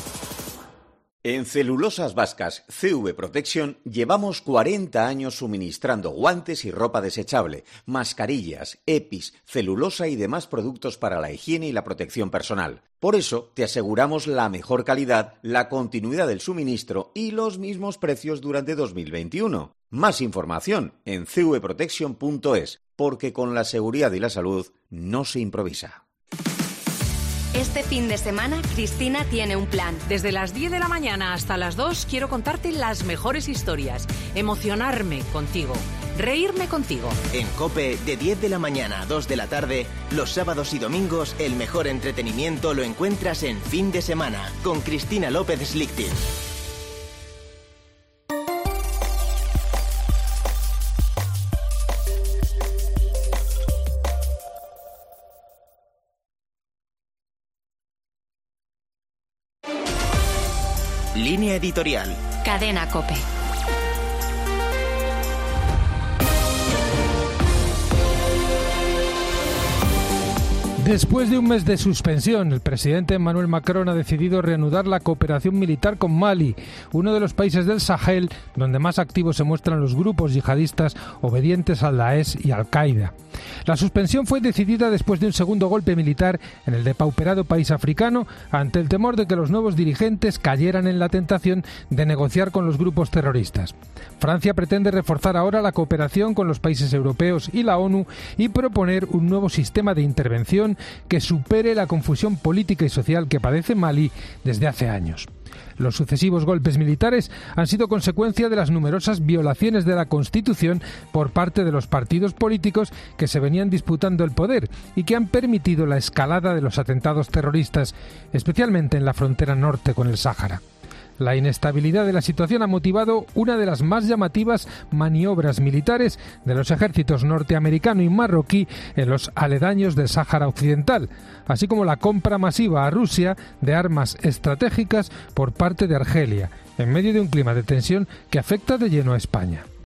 En Celulosas Vascas C V Protection llevamos cuarenta años suministrando guantes y ropa desechable, mascarillas, EPIs, celulosa y demás productos para la higiene y la protección personal. Por eso te aseguramos la mejor calidad, la continuidad del suministro y los mismos precios durante dos mil veintiuno. Más información en c v protection punto es, porque con la seguridad y la salud no se improvisa.
Este fin de semana, Cristina tiene un plan.
Desde las diez de la mañana hasta las dos quiero contarte las mejores historias, emocionarme contigo, reírme contigo.
En COPE, de diez de la mañana a dos de la tarde, los sábados y domingos, el mejor entretenimiento lo encuentras en Fin de Semana, con Cristina López Slichting. Línea editorial.
Cadena COPE.
Después de un mes de suspensión, el presidente Emmanuel Macron ha decidido reanudar la cooperación militar con Mali, uno de los países del Sahel donde más activos se muestran los grupos yihadistas obedientes al Daesh y Al-Qaeda. La suspensión fue decidida después de un segundo golpe militar en el depauperado país africano ante el temor de que los nuevos dirigentes cayeran en la tentación de negociar con los grupos terroristas. Francia pretende reforzar ahora la cooperación con los países europeos y la ONU y proponer un nuevo sistema de intervención que supere la confusión política y social que padece Mali desde hace años. Los sucesivos golpes militares han sido consecuencia de las numerosas violaciones de la Constitución por parte de los partidos políticos que se venían disputando el poder y que han permitido la escalada de los atentados terroristas, especialmente en la frontera norte con el Sáhara. La inestabilidad de la situación ha motivado una de las más llamativas maniobras militares de los ejércitos norteamericano y marroquí en los aledaños del Sáhara Occidental, así como la compra masiva a Rusia de armas estratégicas por parte de Argelia, en medio de un clima de tensión que afecta de lleno a España.